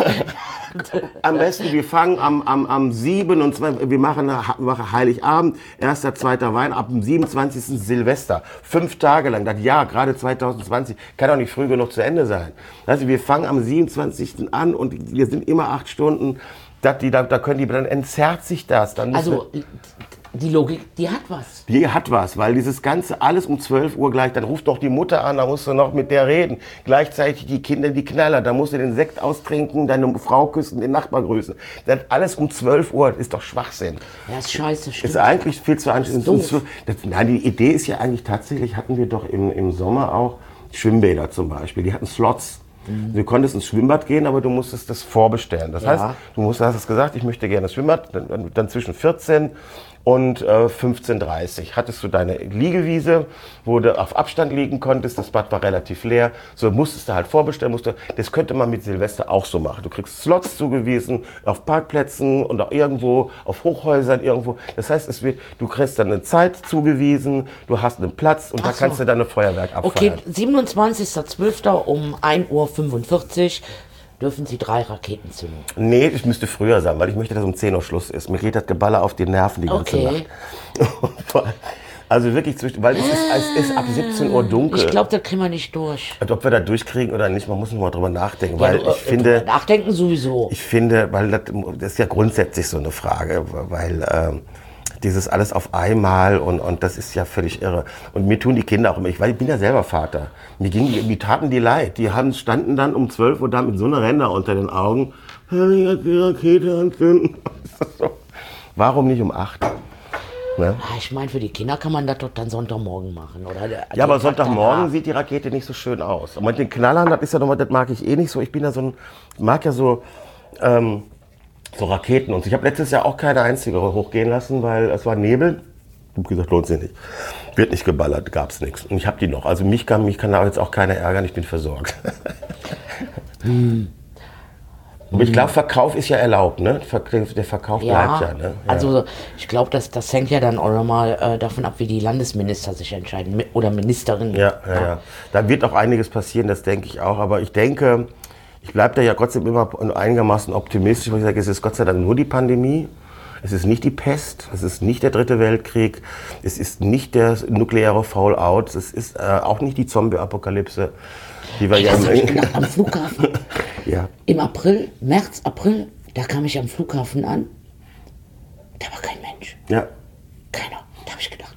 Am besten, wir fangen am, am, am siebenundzwanzigsten wir machen, wir machen Heiligabend, erster, zweiter Wein, ab dem siebenundzwanzigsten Silvester. Fünf Tage lang, das Jahr, gerade zwanzig zwanzig, kann auch nicht früh genug zu Ende sein. Also wir fangen am siebenundzwanzigsten an und wir sind immer acht Stunden, das, die, da, da können die, dann entzerrt sich das. Dann müssen Also, die Logik, die hat was. Die hat was, weil dieses Ganze alles um zwölf Uhr gleich, dann ruft doch die Mutter an, da musst du noch mit der reden. Gleichzeitig die Kinder, die Knaller, da musst du den Sekt austrinken, deine Frau küssen, den Nachbar grüßen. Das alles um zwölf Uhr, das ist doch Schwachsinn. Ja, ist scheiße, stimmt. Ist eigentlich viel zu anstrengend. Das ist doof. Das, nein, die Idee ist ja eigentlich tatsächlich, hatten wir doch im, im Sommer auch Schwimmbäder zum Beispiel, die hatten Slots. Du konntest ins Schwimmbad gehen, aber du musstest das vorbestellen. Das Ja. heißt, du musst, hast es gesagt, ich möchte gerne ins Schwimmbad, dann, dann zwischen vierzehn und äh, fünfzehn Uhr dreißig hattest du deine Liegewiese, wo du auf Abstand liegen konntest, das Bad war relativ leer, so musstest du halt vorbestellen, musst du, das könnte man mit Silvester auch so machen. Du kriegst Slots zugewiesen auf Parkplätzen und auch irgendwo, auf Hochhäusern irgendwo. Das heißt, es wird, du kriegst dann eine Zeit zugewiesen, du hast einen Platz und Ach da so. kannst du dann ein Feuerwerk Okay, abfeiern. siebenundzwanzigster zwölfter um ein Uhr fünfundvierzig dürfen Sie drei Raketen zünden. Nee, ich müsste früher sein, weil ich möchte, dass um zehn Uhr Schluss ist. Mir geht das Geballer auf die Nerven die ganze Okay. Nacht. Also wirklich, zwischen, weil es ist, es ist ab siebzehn Uhr dunkel. Ich glaube, das kriegen wir nicht durch. Und ob wir da durchkriegen oder nicht, man muss noch mal drüber nachdenken. Ja, Weil du, ich äh, finde, Nachdenken sowieso. ich finde, weil das, das ist ja grundsätzlich so eine Frage, weil ähm, dieses alles auf einmal und, und das ist ja völlig irre. Und mir tun die Kinder auch immer, ich, weil ich bin ja selber Vater, mir, ging, mir taten die leid. Die haben, standen dann um zwölf Uhr da mit so einer Ränder unter den Augen, "Hey, die Rakete anzünden." So. Warum nicht um acht? Ne? Ah, ich meine, für die Kinder kann man das doch dann Sonntagmorgen machen, oder? Ja, aber Sonntagmorgen sieht die Rakete nicht so schön aus. Und mit den Knallern, das ist ja nochmal, das mag ich eh nicht so. Ich bin ja so ein, mag ja so, ähm, so Raketen und so. Ich habe letztes Jahr auch keine einzige hochgehen lassen, weil es war Nebel. Ich habe gesagt, lohnt sich nicht. Wird nicht geballert, gab's nichts. Und ich habe die noch. Also mich kann, mich kann da jetzt auch keiner ärgern, ich bin versorgt. Hm. Aber ich glaube, Verkauf ist ja erlaubt, ne? Der Verkauf bleibt ja, ne? Ja. Also ich glaube, das, das hängt ja dann auch nochmal äh, davon ab, wie die Landesminister sich entscheiden. Mi- Oder Ministerinnen. Ja, ja, ja. Da wird auch einiges passieren, das denke ich auch. Aber ich denke, ich bleibe da ja trotzdem immer einigermaßen optimistisch, weil ich sage, es ist Gott sei Dank nur die Pandemie. Es ist nicht die Pest, es ist nicht der dritte Weltkrieg, es ist nicht der nukleare Fallout, es ist äh, auch nicht die Zombie-Apokalypse, die wir Ey, ja das im, hab ich gedacht, am Flughafen. ja. Im April, März, April, da kam ich am Flughafen an. Da war kein Mensch. Ja. Keiner. Da habe ich gedacht,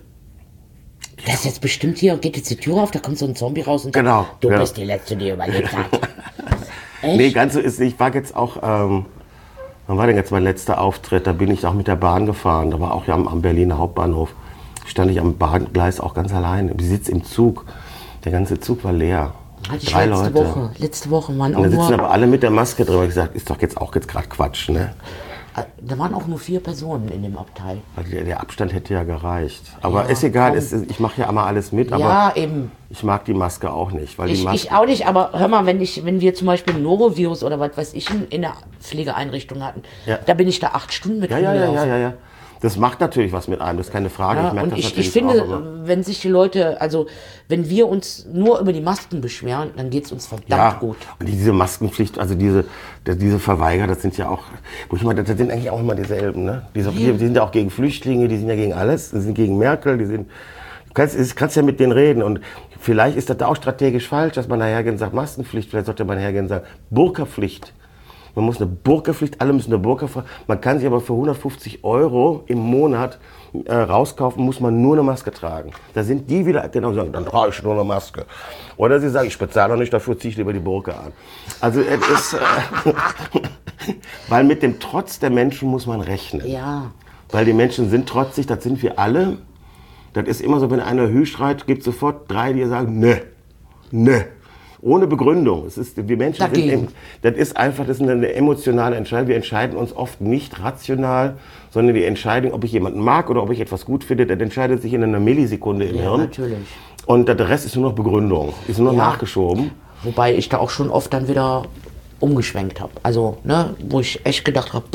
das ist jetzt bestimmt hier, geht jetzt die Tür auf, da kommt so ein Zombie raus und sagt, Genau, du ja. bist die Letzte, die überlebt hat. Echt? Nee, ganz so ist es. Ich war jetzt auch, ähm, wann war denn jetzt mein letzter Auftritt? Da bin ich auch mit der Bahn gefahren. Da war auch ja am, am Berliner Hauptbahnhof. Stand ich am Bahngleis auch ganz allein. Ich sitze im Zug. Der ganze Zug war leer. Hatte ich Drei letzte Leute. Woche. Letzte Woche waren auch Und da sitzen nur, aber alle mit der Maske drin. Und ich gesagt, ist doch jetzt auch jetzt gerade Quatsch, ne? da waren auch nur vier Personen in dem Abteil. Weil der, der Abstand hätte ja gereicht. Aber Ja, ist egal, komm. es, ich mache ja immer alles mit, aber Ja, eben. ich mag die Maske auch nicht. Weil die Ich, Maske, ich auch nicht, aber hör mal, wenn, ich, wenn wir zum Beispiel ein Norovirus oder was weiß ich in, in der Pflegeeinrichtung hatten, Ja. da bin ich da acht Stunden mit ja, ja, ja, rumgelaufen. ja, ja, ja. Das macht natürlich was mit einem, das ist keine Frage. Ja, ich merke und das ich, ich natürlich finde, auch, aber- wenn sich die Leute, also wenn wir uns nur über die Masken beschweren, dann geht es uns verdammt ja, gut. und diese Maskenpflicht, also diese, die- diese Verweiger, das sind ja auch, wo ich meine, das sind eigentlich auch immer dieselben, ne? Diese, die, die sind ja auch gegen Flüchtlinge, die sind ja gegen alles, die sind gegen Merkel, die sind, du kannst, du kannst ja mit denen reden und vielleicht ist das da auch strategisch falsch, dass man dahergehen und sagt, Maskenpflicht, vielleicht sollte man hergehen und sagen, Burka-Pflicht. Man muss eine Burka-Pflicht, alle müssen eine Burka tragen. Man kann sich aber für hundertfünfzig Euro im Monat äh, rauskaufen, muss man nur eine Maske tragen. Da sind die wieder, genau, sagen, dann trage ich nur eine Maske. Oder sie sagen, ich bezahle noch nicht, dafür ziehe ich lieber die Burka an. Also es ist, äh, weil mit dem Trotz der Menschen muss man rechnen. Ja. Weil die Menschen sind trotzig, das sind wir alle. Das ist immer so, wenn einer Hü schreit, gibt es sofort drei, die sagen, ne, ne. Ohne Begründung. Es ist, die Menschen Dagegen. sind, das ist einfach, das ist eine emotionale Entscheidung. Wir entscheiden uns oft nicht rational, sondern die Entscheidung, ob ich jemanden mag oder ob ich etwas gut finde, das entscheidet sich in einer Millisekunde im Ja, Hirn. natürlich. Und der Rest ist nur noch Begründung, ist nur noch Ja. nachgeschoben. Wobei ich da auch schon oft dann wieder umgeschwenkt habe. Also, ne, wo ich echt gedacht habe,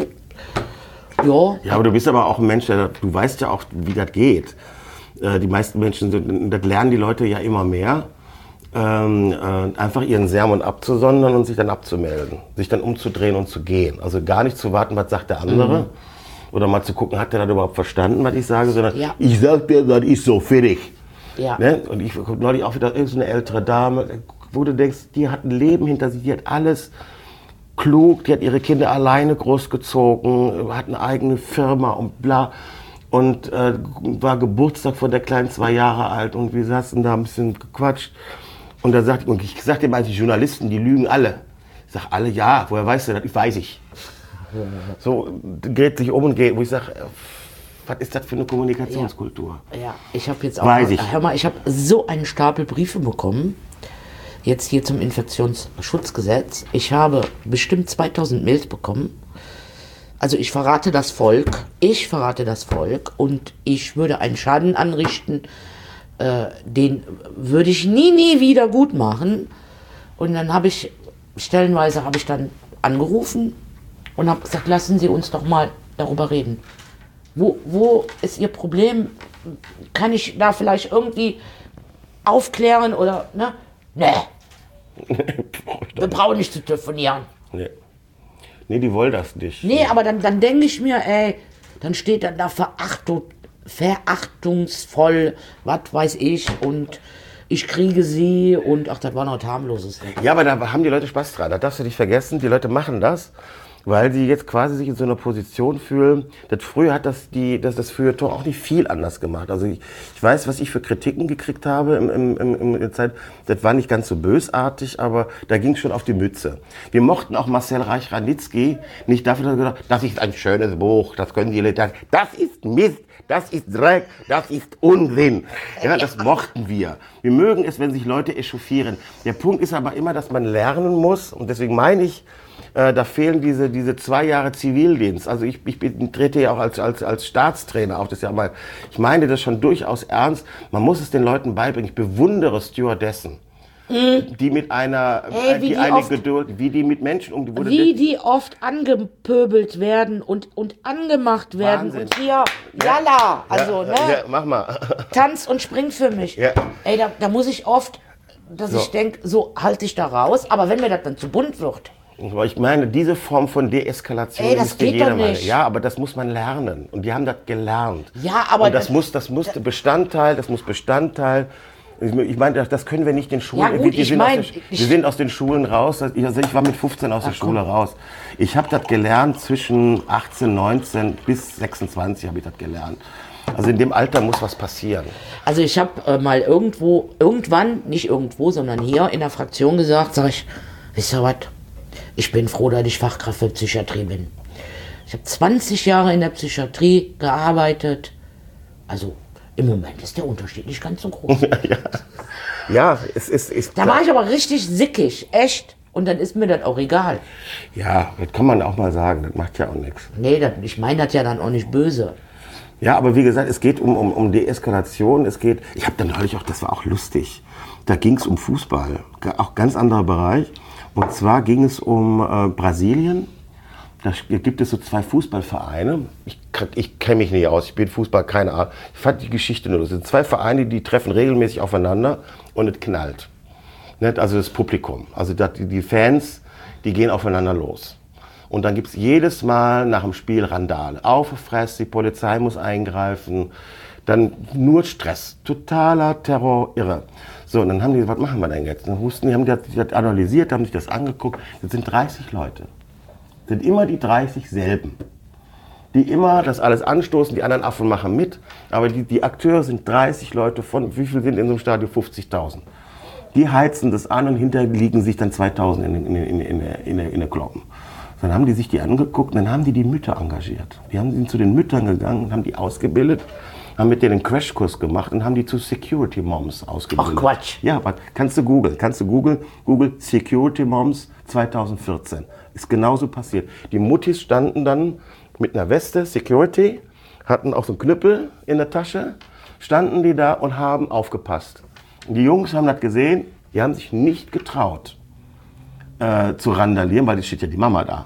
ja. Ja, aber du bist aber auch ein Mensch, der, du weißt ja auch, wie das geht. Äh, die meisten Menschen, sind, das lernen die Leute ja immer mehr. Ähm, äh, einfach ihren Sermon abzusondern und sich dann abzumelden, sich dann umzudrehen und zu gehen. Also gar nicht zu warten, was sagt der andere, mhm. oder mal zu gucken, hat der das überhaupt verstanden, was ich sage, sondern Ja. ich sag dir, das ist so fertig. Ja. Ne? Und ich guck neulich auch wieder irgendeine ältere Dame, wo du denkst, die hat ein Leben hinter sich, die hat alles klug, die hat ihre Kinder alleine großgezogen, hat eine eigene Firma und bla. Und äh, war Geburtstag von der Kleinen zwei Jahre alt und wir saßen da ein bisschen gequatscht. Und da sagt, und ich sagte immer, die Journalisten, die lügen alle. Ich sag, alle, ja, woher weißt du das? Ich weiß ich. So dreht sich um und geht, wo ich sage, was ist das für eine Kommunikationskultur? Ja, ich habe jetzt auch, Weiß ich. hör mal, ich habe so einen Stapel Briefe bekommen, jetzt hier zum Infektionsschutzgesetz. Ich habe bestimmt zweitausend Mails bekommen. Also ich verrate das Volk, ich verrate das Volk und ich würde einen Schaden anrichten, äh, den würde ich nie, nie wieder gut machen. Und dann habe ich, stellenweise habe ich dann angerufen und habe gesagt, lassen Sie uns doch mal darüber reden. Wo, wo ist Ihr Problem? Kann ich da vielleicht irgendwie aufklären oder, ne? Nee. Wir brauchen nicht zu telefonieren. Nee. Nee, die wollen das nicht. Nee, aber dann, dann denke ich mir, ey, dann steht dann da Verachtung, verachtungsvoll, was weiß ich, und ich kriege sie und ach, das war noch was harmloses. Ja, aber da haben die Leute Spaß dran. Da darfst du nicht vergessen, die Leute machen das, weil sie jetzt quasi sich in so einer Position fühlen. Das früher hat das die, das, das Feuilleton auch nicht viel anders gemacht. Also ich, ich weiß, was ich für Kritiken gekriegt habe im, im, im, in der Zeit. Das war nicht ganz so bösartig, aber da ging es schon auf die Mütze. Wir mochten auch Marcel Reich-Ranitzky nicht dafür, dass er gesagt hat, das ist ein schönes Buch, das können die Leute, das ist Mist, das ist Dreck, das ist Unsinn. Ja, das mochten wir. Wir mögen es, wenn sich Leute echauffieren. Der Punkt ist aber immer, dass man lernen muss, und deswegen meine ich, Äh, da fehlen diese, diese zwei Jahre Zivildienst. Also ich, ich bin, trete ja auch als, als, als Staatstrainer auf. Das ist ja mal, ich meine das schon durchaus ernst. Man muss es den Leuten beibringen. Ich bewundere Stewardessen, mhm. die mit einer, Ey, wie die die eine oft, Geduld, wie die mit Menschen umgehen. Wie die oft angepöbelt werden und, und angemacht werden. Wahnsinn. Und hier, yalla, also, ja, ne? Ja, mach mal. Tanz und spring für mich. Ja. Ey, da, da muss ich oft, dass So. ich denke, so halte ich da raus. Aber wenn mir das dann zu bunt wird, Aber ich meine, diese Form von Deeskalation Ey, das müsste geht jeder doch mal. nicht. Ja, aber das muss man lernen. Und die haben das gelernt. Ja, aber Und das, das- muss, das muss Bestandteil, das muss Bestandteil. Ich meine, das- das können wir nicht den Schulen. Ja, gut, wir, wir ich sind mein, aus den, ich- wir sind aus den Schulen raus. Also ich war mit fünfzehn aus der Schule raus. Ich habe das gelernt zwischen achtzehn, neunzehn bis sechsundzwanzig habe ich das gelernt. Also in dem Alter muss was passieren. also ich habe äh, mal irgendwo, irgendwann, nicht irgendwo, sondern hier in der Fraktion gesagt, sag ich, wisst ihr was, ich bin froh, dass ich Fachkraft für Psychiatrie bin. Ich habe zwanzig Jahre in der Psychiatrie gearbeitet. Also im Moment ist der Unterschied nicht ganz so groß. ja, ja es ist. ist Da war ich aber richtig sickig, echt. Und dann ist mir das auch egal. ja, das kann man auch mal sagen. Das macht ja auch nichts. Nee, das, ich meine das ja dann auch nicht böse. Ja, aber wie gesagt, es geht um, um, um Deeskalation. Es geht. Ich habe dann neulich auch, das war auch lustig. Da ging es um Fußball, auch ganz anderer Bereich. Und zwar ging es um äh, Brasilien. Da gibt es so zwei Fußballvereine. Ich, ich kenne mich nicht aus, ich bin Fußball, keine Ahnung. Ich fand die Geschichte nur. Es sind zwei Vereine, die treffen regelmäßig aufeinander und es knallt. Nicht? Also das Publikum, also das, die Fans, die gehen aufeinander los. Und dann gibt es jedes Mal nach dem Spiel Randale. Aufgefressen, die Polizei muss eingreifen. Dann nur Stress, totaler Terror, irre. So, und dann haben die, was machen wir denn jetzt? Dann wussten die, haben die das analysiert, haben sich das angeguckt. Das sind dreißig Leute. sind immer die dreißig selben. Die immer das alles anstoßen, die anderen Affen machen mit, aber die, die Akteure sind dreißig Leute von, wie viel sind in so einem Stadion? fünfzigtausend. Die heizen das an und hinterher liegen sich dann zweitausend in, in, in, in, in, in der Kloppen. Dann haben die sich die angeguckt, dann haben die die Mütter engagiert. Die haben sind zu den Müttern gegangen und haben die ausgebildet, haben mit denen einen Crashkurs gemacht und haben die zu Security Moms ausgebildet. Ach Quatsch. Ja, aber kannst du googeln, kannst du googeln, Google Security Moms zweitausendvierzehn. Ist genauso passiert. Die Muttis standen dann mit einer Weste, Security, hatten auch so einen Knüppel in der Tasche, standen die da und haben aufgepasst. Und die Jungs haben das gesehen, die haben sich nicht getraut äh, zu randalieren, weil es steht ja die Mama da.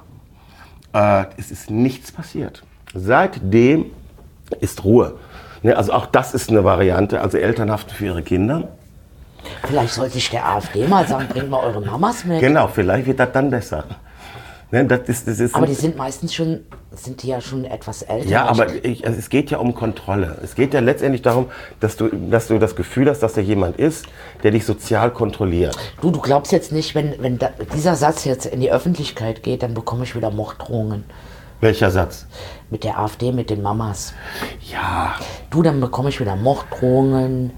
Äh, es ist nichts passiert. Seitdem ist Ruhe. Ne, also auch das ist eine Variante, also Elternhaft für ihre Kinder. Vielleicht sollte ich der AfD mal sagen, bringt mal eure Mamas mit. Genau, vielleicht wird das dann besser. Ne, das ist, das ist Aber die sind meistens schon, sind die ja schon etwas älter. Ja, aber ich, also es geht ja um Kontrolle. Es geht ja letztendlich darum, dass du, dass du das Gefühl hast, dass da jemand ist, der dich sozial kontrolliert. Du, du glaubst jetzt nicht, wenn, wenn da, dieser Satz jetzt in die Öffentlichkeit geht, dann bekomme ich wieder Morddrohungen. Welcher Satz? Mit der AfD, mit den Mamas. Ja. Du, dann bekomme ich wieder Morddrohungen.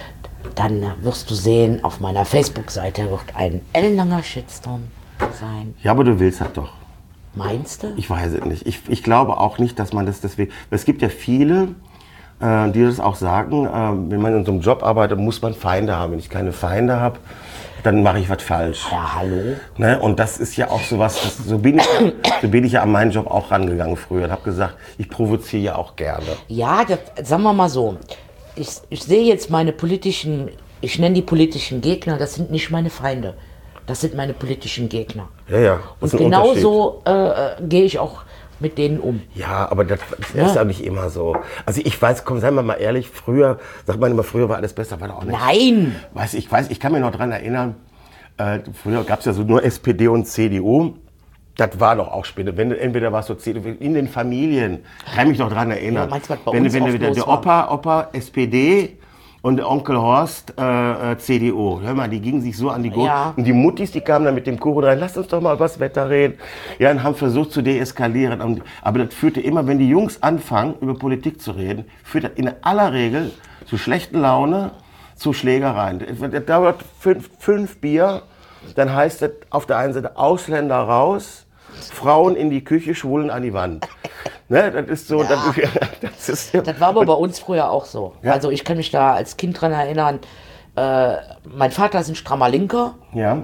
Dann wirst du sehen, auf meiner Facebook-Seite wird ein ellenlanger Shitstorm sein. Ja, aber du willst das doch. Meinst du? Ich weiß es nicht. Ich, ich glaube auch nicht, dass man das deswegen... Es gibt ja viele, äh, die das auch sagen, äh, wenn man in so einem Job arbeitet, muss man Feinde haben. Wenn ich keine Feinde habe, dann mache ich was falsch. Ja, hallo? Ne? Und das ist ja auch sowas, das, so, bin ich, so bin ich ja an meinen Job auch rangegangen früher und habe gesagt, ich provoziere ja auch gerne. Ja, das, sagen wir mal so, ich, ich sehe jetzt meine politischen, ich nenne die politischen Gegner, das sind nicht meine Feinde. Das sind meine politischen Gegner. Ja, ja. Und genauso äh, gehe ich auch mit denen um. Ja, aber das, das ja. ist ja nicht immer so. Also ich weiß, komm, seien wir mal ehrlich, früher, sagt man immer, früher war alles besser, war doch auch nicht. Nein! Weiß, ich weiß, ich kann mich noch dran erinnern, äh, früher gab es ja so nur S P D und C D U. Das war doch auch später. Wenn, entweder war es so C D U, in den Familien, kann mich noch dran erinnern. Ja, meinst du, was bei wenn uns wenn oft der, los der war? Opa, Opa S P D und der Onkel Horst äh, äh, C D U. Hör mal, die gingen sich so an die Gurte. Ja. Und die Muttis, die kamen dann mit dem Kuchen rein, lasst uns doch mal über das Wetter reden. Ja, und haben versucht zu deeskalieren. Und, aber das führte immer, wenn die Jungs anfangen, über Politik zu reden, führt das in aller Regel zu schlechten Laune, zu Schlägereien. Das dauert fünf, fünf Bier, dann heißt es auf der einen Seite Ausländer raus, Frauen in die Küche, Schwulen an die Wand. Ne, das ist so. Ja. Das, das, ist, ja. Das war aber bei uns früher auch so. Ja. Also ich kann mich da als Kind dran erinnern, äh, mein Vater ist ein strammer Linker. Ja.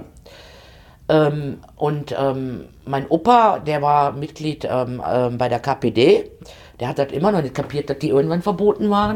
Ähm, und ähm, mein Opa, der war Mitglied ähm, ähm, bei der K P D. Der hat das immer noch nicht kapiert, dass die irgendwann verboten waren.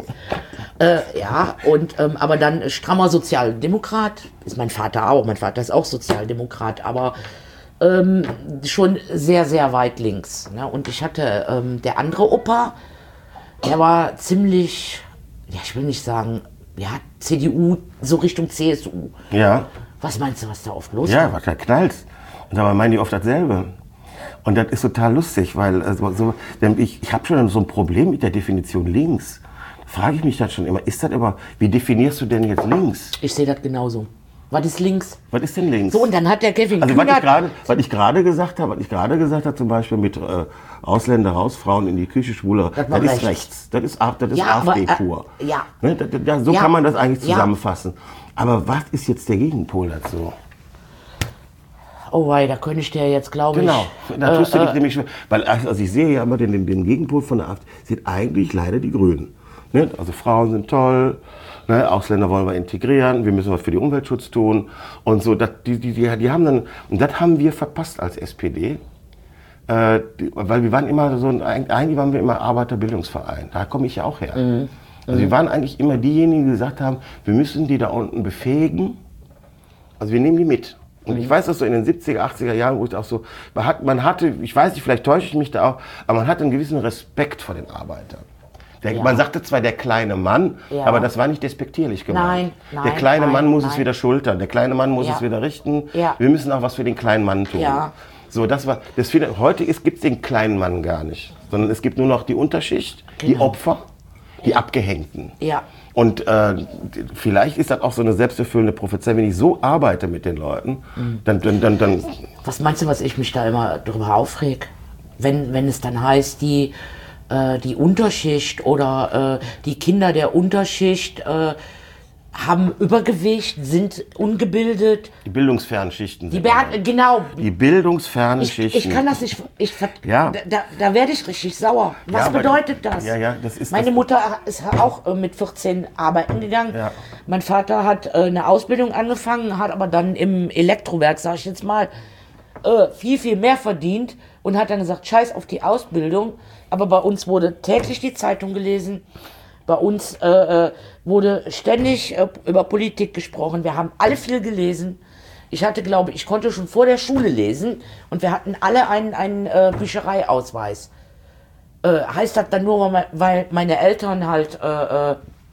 äh, ja, und ähm, aber dann strammer Sozialdemokrat. Ist mein Vater auch. Mein Vater ist auch Sozialdemokrat, aber Ähm, schon sehr, sehr weit links. Ne? Und ich hatte ähm, der andere Opa, der war ziemlich, ja, ich will nicht sagen, ja, C D U, so Richtung C S U. Ja. Was meinst du, was da oft los Ja, war? was da knallt. Und dabei meinen die oft dasselbe. Und das ist total lustig, weil also, so, denn ich, ich habe schon so ein Problem mit der Definition links. Frage ich mich das schon immer, ist das aber, wie definierst du denn jetzt links? Ich sehe das genauso. Was ist links? Was ist denn links? So, und dann hat der Kevin Also was ich Kühnert... gerade, was ich gerade gesagt habe, was ich gerade gesagt habe, zum Beispiel mit äh, Ausländer raus, Frauen in die Küche, Schwule, das, Das war ist rechts. rechts. Das ist, A- das ist Ja, aber, AfD äh, pur. ja. Ne, da, da, so Ja. kann man das eigentlich Ja. zusammenfassen. Aber was ist jetzt der Gegenpol dazu? Oh wei, da könnte ich dir jetzt, glaube Genau, ich... da tust du äh, dich nämlich schwer. Weil also ich sehe ja immer den, den, den Gegenpol von der AfD, sind eigentlich leider die Grünen. Ne? Also Frauen sind toll, ne? Ausländer wollen wir integrieren, wir müssen was für den Umweltschutz tun und so. Das, die, die, die, die haben dann, und das haben wir verpasst als S P D, äh, die, weil wir waren immer so, ein, eigentlich waren wir immer Arbeiterbildungsverein, da komme ich ja auch her. Mhm. Also wir waren eigentlich immer diejenigen, die gesagt haben, wir müssen die da unten befähigen, also wir nehmen die mit. Und ich weiß, dass so in den siebziger, achtziger Jahren, wo ich auch so, man, hat, man hatte, ich weiß nicht, vielleicht täusche ich mich da auch, aber man hatte einen gewissen Respekt vor den Arbeitern. Der, Ja. Man sagte zwar der kleine Mann, Ja. aber das war nicht despektierlich gemeint. Nein, nein, der kleine nein, Mann muss nein. es wieder schultern, der kleine Mann muss Ja. es wieder richten. Ja. Wir müssen auch was für den kleinen Mann tun. Ja. So, das war, das finde, heute gibt es den kleinen Mann gar nicht, sondern es gibt nur noch die Unterschicht, die Genau. Opfer, die Abgehängten. Ja. Und äh, vielleicht ist das auch so eine selbsterfüllende Prophezeiung, wenn ich so arbeite mit den Leuten, dann, dann, dann, dann Was meinst du, was ich mich da immer drüber aufreg? Wenn, wenn es dann heißt, die, äh, die Unterschicht oder äh, die Kinder der Unterschicht äh, haben Übergewicht, sind ungebildet. Die bildungsfernen Schichten. Die sind Ber immer- genau. Die bildungsfernen Ich, Schichten. ich kann das nicht. Ich, ver- Ja. Da, da, da werde ich richtig sauer. Was Ja, aber- bedeutet das? Ja, ja, das ist Meine das- Mutter ist auch äh, mit vierzehn arbeiten gegangen. Ja. Mein Vater hat äh, eine Ausbildung angefangen, hat aber dann im Elektrowerk, sag ich jetzt mal, äh, viel, viel mehr verdient und hat dann gesagt, scheiß auf die Ausbildung. Aber bei uns wurde täglich die Zeitung gelesen. Bei uns äh, äh, wurde ständig äh, über Politik gesprochen. Wir haben alle viel gelesen. Ich hatte, glaube ich, konnte schon vor der Schule lesen und wir hatten alle einen, einen äh, Büchereiausweis. Äh, heißt das dann nur, weil- weil meine Eltern halt äh, äh,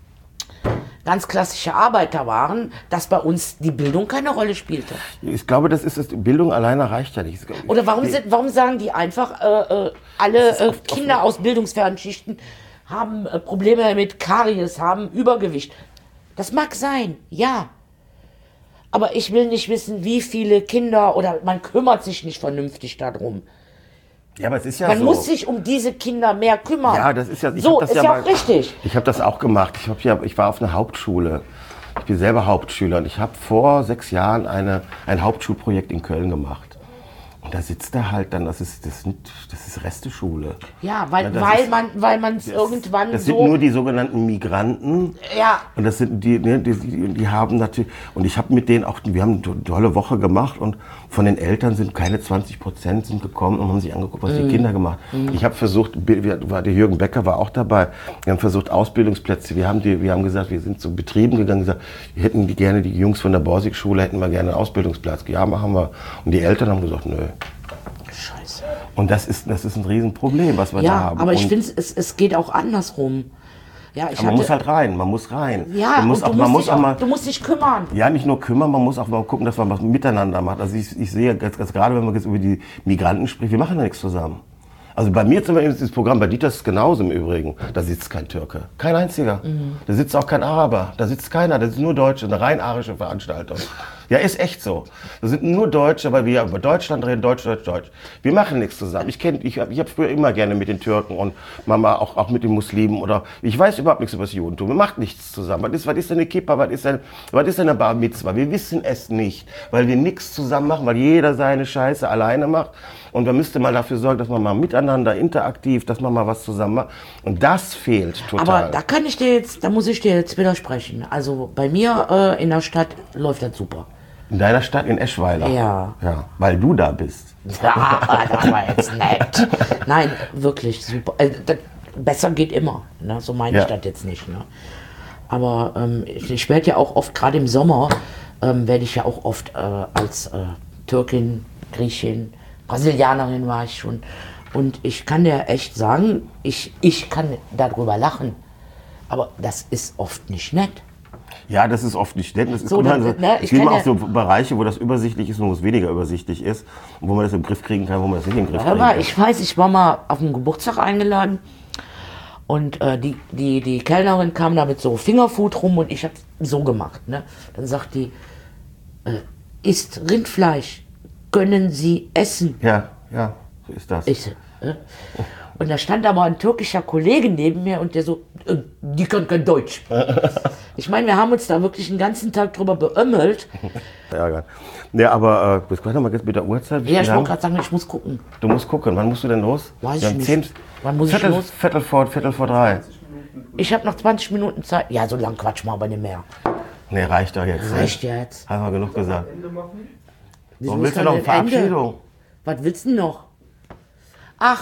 ganz klassische Arbeiter waren, dass bei uns die Bildung keine Rolle spielte? Ich glaube, das ist es. Bildung alleine reicht ja nicht. Oder warum, sind, warum sagen die einfach, äh, äh, alle äh, Kinder aus bildungsfernen Schichten haben äh, Probleme mit Karies, haben Übergewicht? Das mag sein, ja. Aber ich will nicht wissen, wie viele Kinder, oder man kümmert sich nicht vernünftig darum. Ja, aber es ist ja Man so. muss sich um diese Kinder mehr kümmern. Ja, das ist ja. Ich so, hab das ist ja ja mal, auch richtig. Ich habe das auch gemacht. Ich, hab ja, ich war auf einer Hauptschule. Ich bin selber Hauptschüler und ich habe vor sechs Jahren eine, ein Hauptschulprojekt in Köln gemacht. Und da sitzt er halt dann, das ist, das sind, das ist Resteschule. Ja, weil, Ja, das weil ist- man weil man es irgendwann Das so... sind nur die sogenannten Migranten. Ja. Und das sind die, ne, die, die, die haben natürlich, und ich habe mit denen auch, wir haben eine tolle Woche gemacht und von den Eltern sind keine zwanzig Prozent sind gekommen und haben sich angeguckt, was die Kinder gemacht haben. Ich habe versucht, wir- war- der Jürgen Becker war auch dabei, wir haben versucht Ausbildungsplätze, wir haben, die, wir haben gesagt, wir sind zu Betrieben gegangen, gesagt, wir hätten die gerne, die Jungs von der Borsig-Schule hätten wir gerne einen Ausbildungsplatz. Ja, machen wir. Und die Eltern haben gesagt, nö. Scheiße. Und das ist, das ist ein Riesenproblem, was wir da Ja, haben. aber ich Und- finde, es, es geht auch andersrum. Ja, ich aber man hatte, muss halt rein, man muss rein. ja, man muss und auch, du, man musst muss dich auch auch, mal, du musst dich kümmern. ja, nicht nur kümmern, man muss auch mal gucken, dass man was miteinander macht. Also ich, ich sehe jetzt, jetzt gerade, wenn man jetzt über die Migranten spricht, wir machen ja nichts zusammen. Also bei mir zum Beispiel ist das Programm, bei Dieter ist es genauso im Übrigen. Da sitzt kein Türke, kein einziger. Da sitzt auch kein Araber, da sitzt keiner, da sind nur Deutsche, eine rein arische Veranstaltung. Ja, ist echt so. Da sind nur Deutsche, weil wir ja über Deutschland reden, Deutsch, Deutsch, Deutsch. Wir machen nichts zusammen. Ich kenne, ich habe ich hab früher immer gerne mit den Türken und Mama auch, auch mit den Muslimen oder ich weiß überhaupt nichts über das Judentum. Wir machen nichts zusammen. Was ist, was ist denn eine Kippa, was ist denn, was ist denn eine Bar Mitzwa? Wir wissen es nicht, weil wir nichts zusammen machen, weil jeder seine Scheiße alleine macht. Und man müsste mal dafür sorgen, dass man mal miteinander interaktiv, dass man mal was zusammen macht. Und das fehlt total. Aber da kann ich dir jetzt, da muss ich dir jetzt widersprechen. Also bei mir äh, in der Stadt läuft das super. In deiner Stadt in Eschweiler? Ja. Ja, weil du da bist. Ja, das war jetzt nett. Nein, wirklich super. Äh, das, besser geht immer. Ne? So meine Ja. ich das jetzt nicht. Ne? Aber ähm, ich, ich werde ja auch oft, gerade im Sommer, ähm, werde ich ja auch oft äh, als äh, Türkin, Griechin, Brasilianerin war ich schon. Und ich kann dir echt sagen, ich, ich kann darüber lachen. Aber das ist oft nicht nett. Ja, das ist oft nicht nett. Das ist So, immer dann, so, ne, es ich gibt kann immer ja- auch so Bereiche, wo das übersichtlich ist und wo es weniger übersichtlich ist. Und wo man das im Griff kriegen kann, wo man das nicht im Griff Hör kriegen mal, kann. ich weiß, ich war mal auf einen Geburtstag eingeladen und äh, die, die, die Kellnerin kam da mit so Fingerfood rum und ich habe so gemacht. Ne? Dann sagt die, äh, isst Rindfleisch, können Sie essen? Ja, ja, so ist das. Ich so, äh? Und da stand aber ein türkischer Kollege neben mir und der so, äh, die kann kein Deutsch. Ich meine, wir haben uns da wirklich den ganzen Tag drüber beömmelt. Ärgern. Ja, aber äh, bis gleich nochmal jetzt mit der Uhrzeit. Wie Ja, ich lang? wollte gerade sagen, ich muss gucken. Du musst gucken. Wann musst du denn los? Weiß Wir ich haben nicht. Zehn, Wann muss ich Viertel, los? Viertel vor, Viertel vor drei. Ich habe noch zwanzig Minuten Zeit. Ja, so lang quatsch mal aber nicht mehr. Nee, reicht doch jetzt. ne? Reicht jetzt. Haben wir genug gesagt. Wieso Warum ist willst du dann noch eine ein Ende? Verabschiedung? Was willst du denn noch? Ach,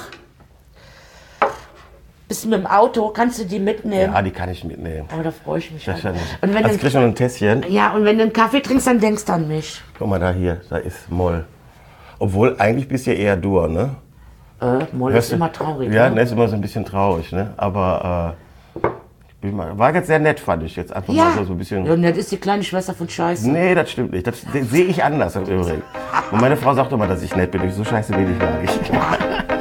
bist du mit dem Auto? Kannst du die mitnehmen? Ja, die kann ich mitnehmen. Aber da freue ich mich. Das ist halt. ja nicht. Und wenn Jetzt du, kriegst du noch ein Tässchen. ja, und wenn du einen Kaffee trinkst, dann denkst du an mich. Guck mal da hier, da ist Moll. Obwohl, eigentlich bist du ja eher du, ne? Äh, Moll Hörst ist du- immer traurig. Ja, ne? ne, ist immer so ein bisschen traurig, ne? Aber äh, ich bin mal, war jetzt sehr nett, fand ich jetzt einfach Ja. mal so, so ein bisschen. Ja, und das ist die kleine Schwester von Scheiße. Nee, das stimmt nicht. Das sehe ich anders im Übrigen. Und meine Frau sagt immer, dass ich nett bin. Ich so scheiße bin ich gar nicht.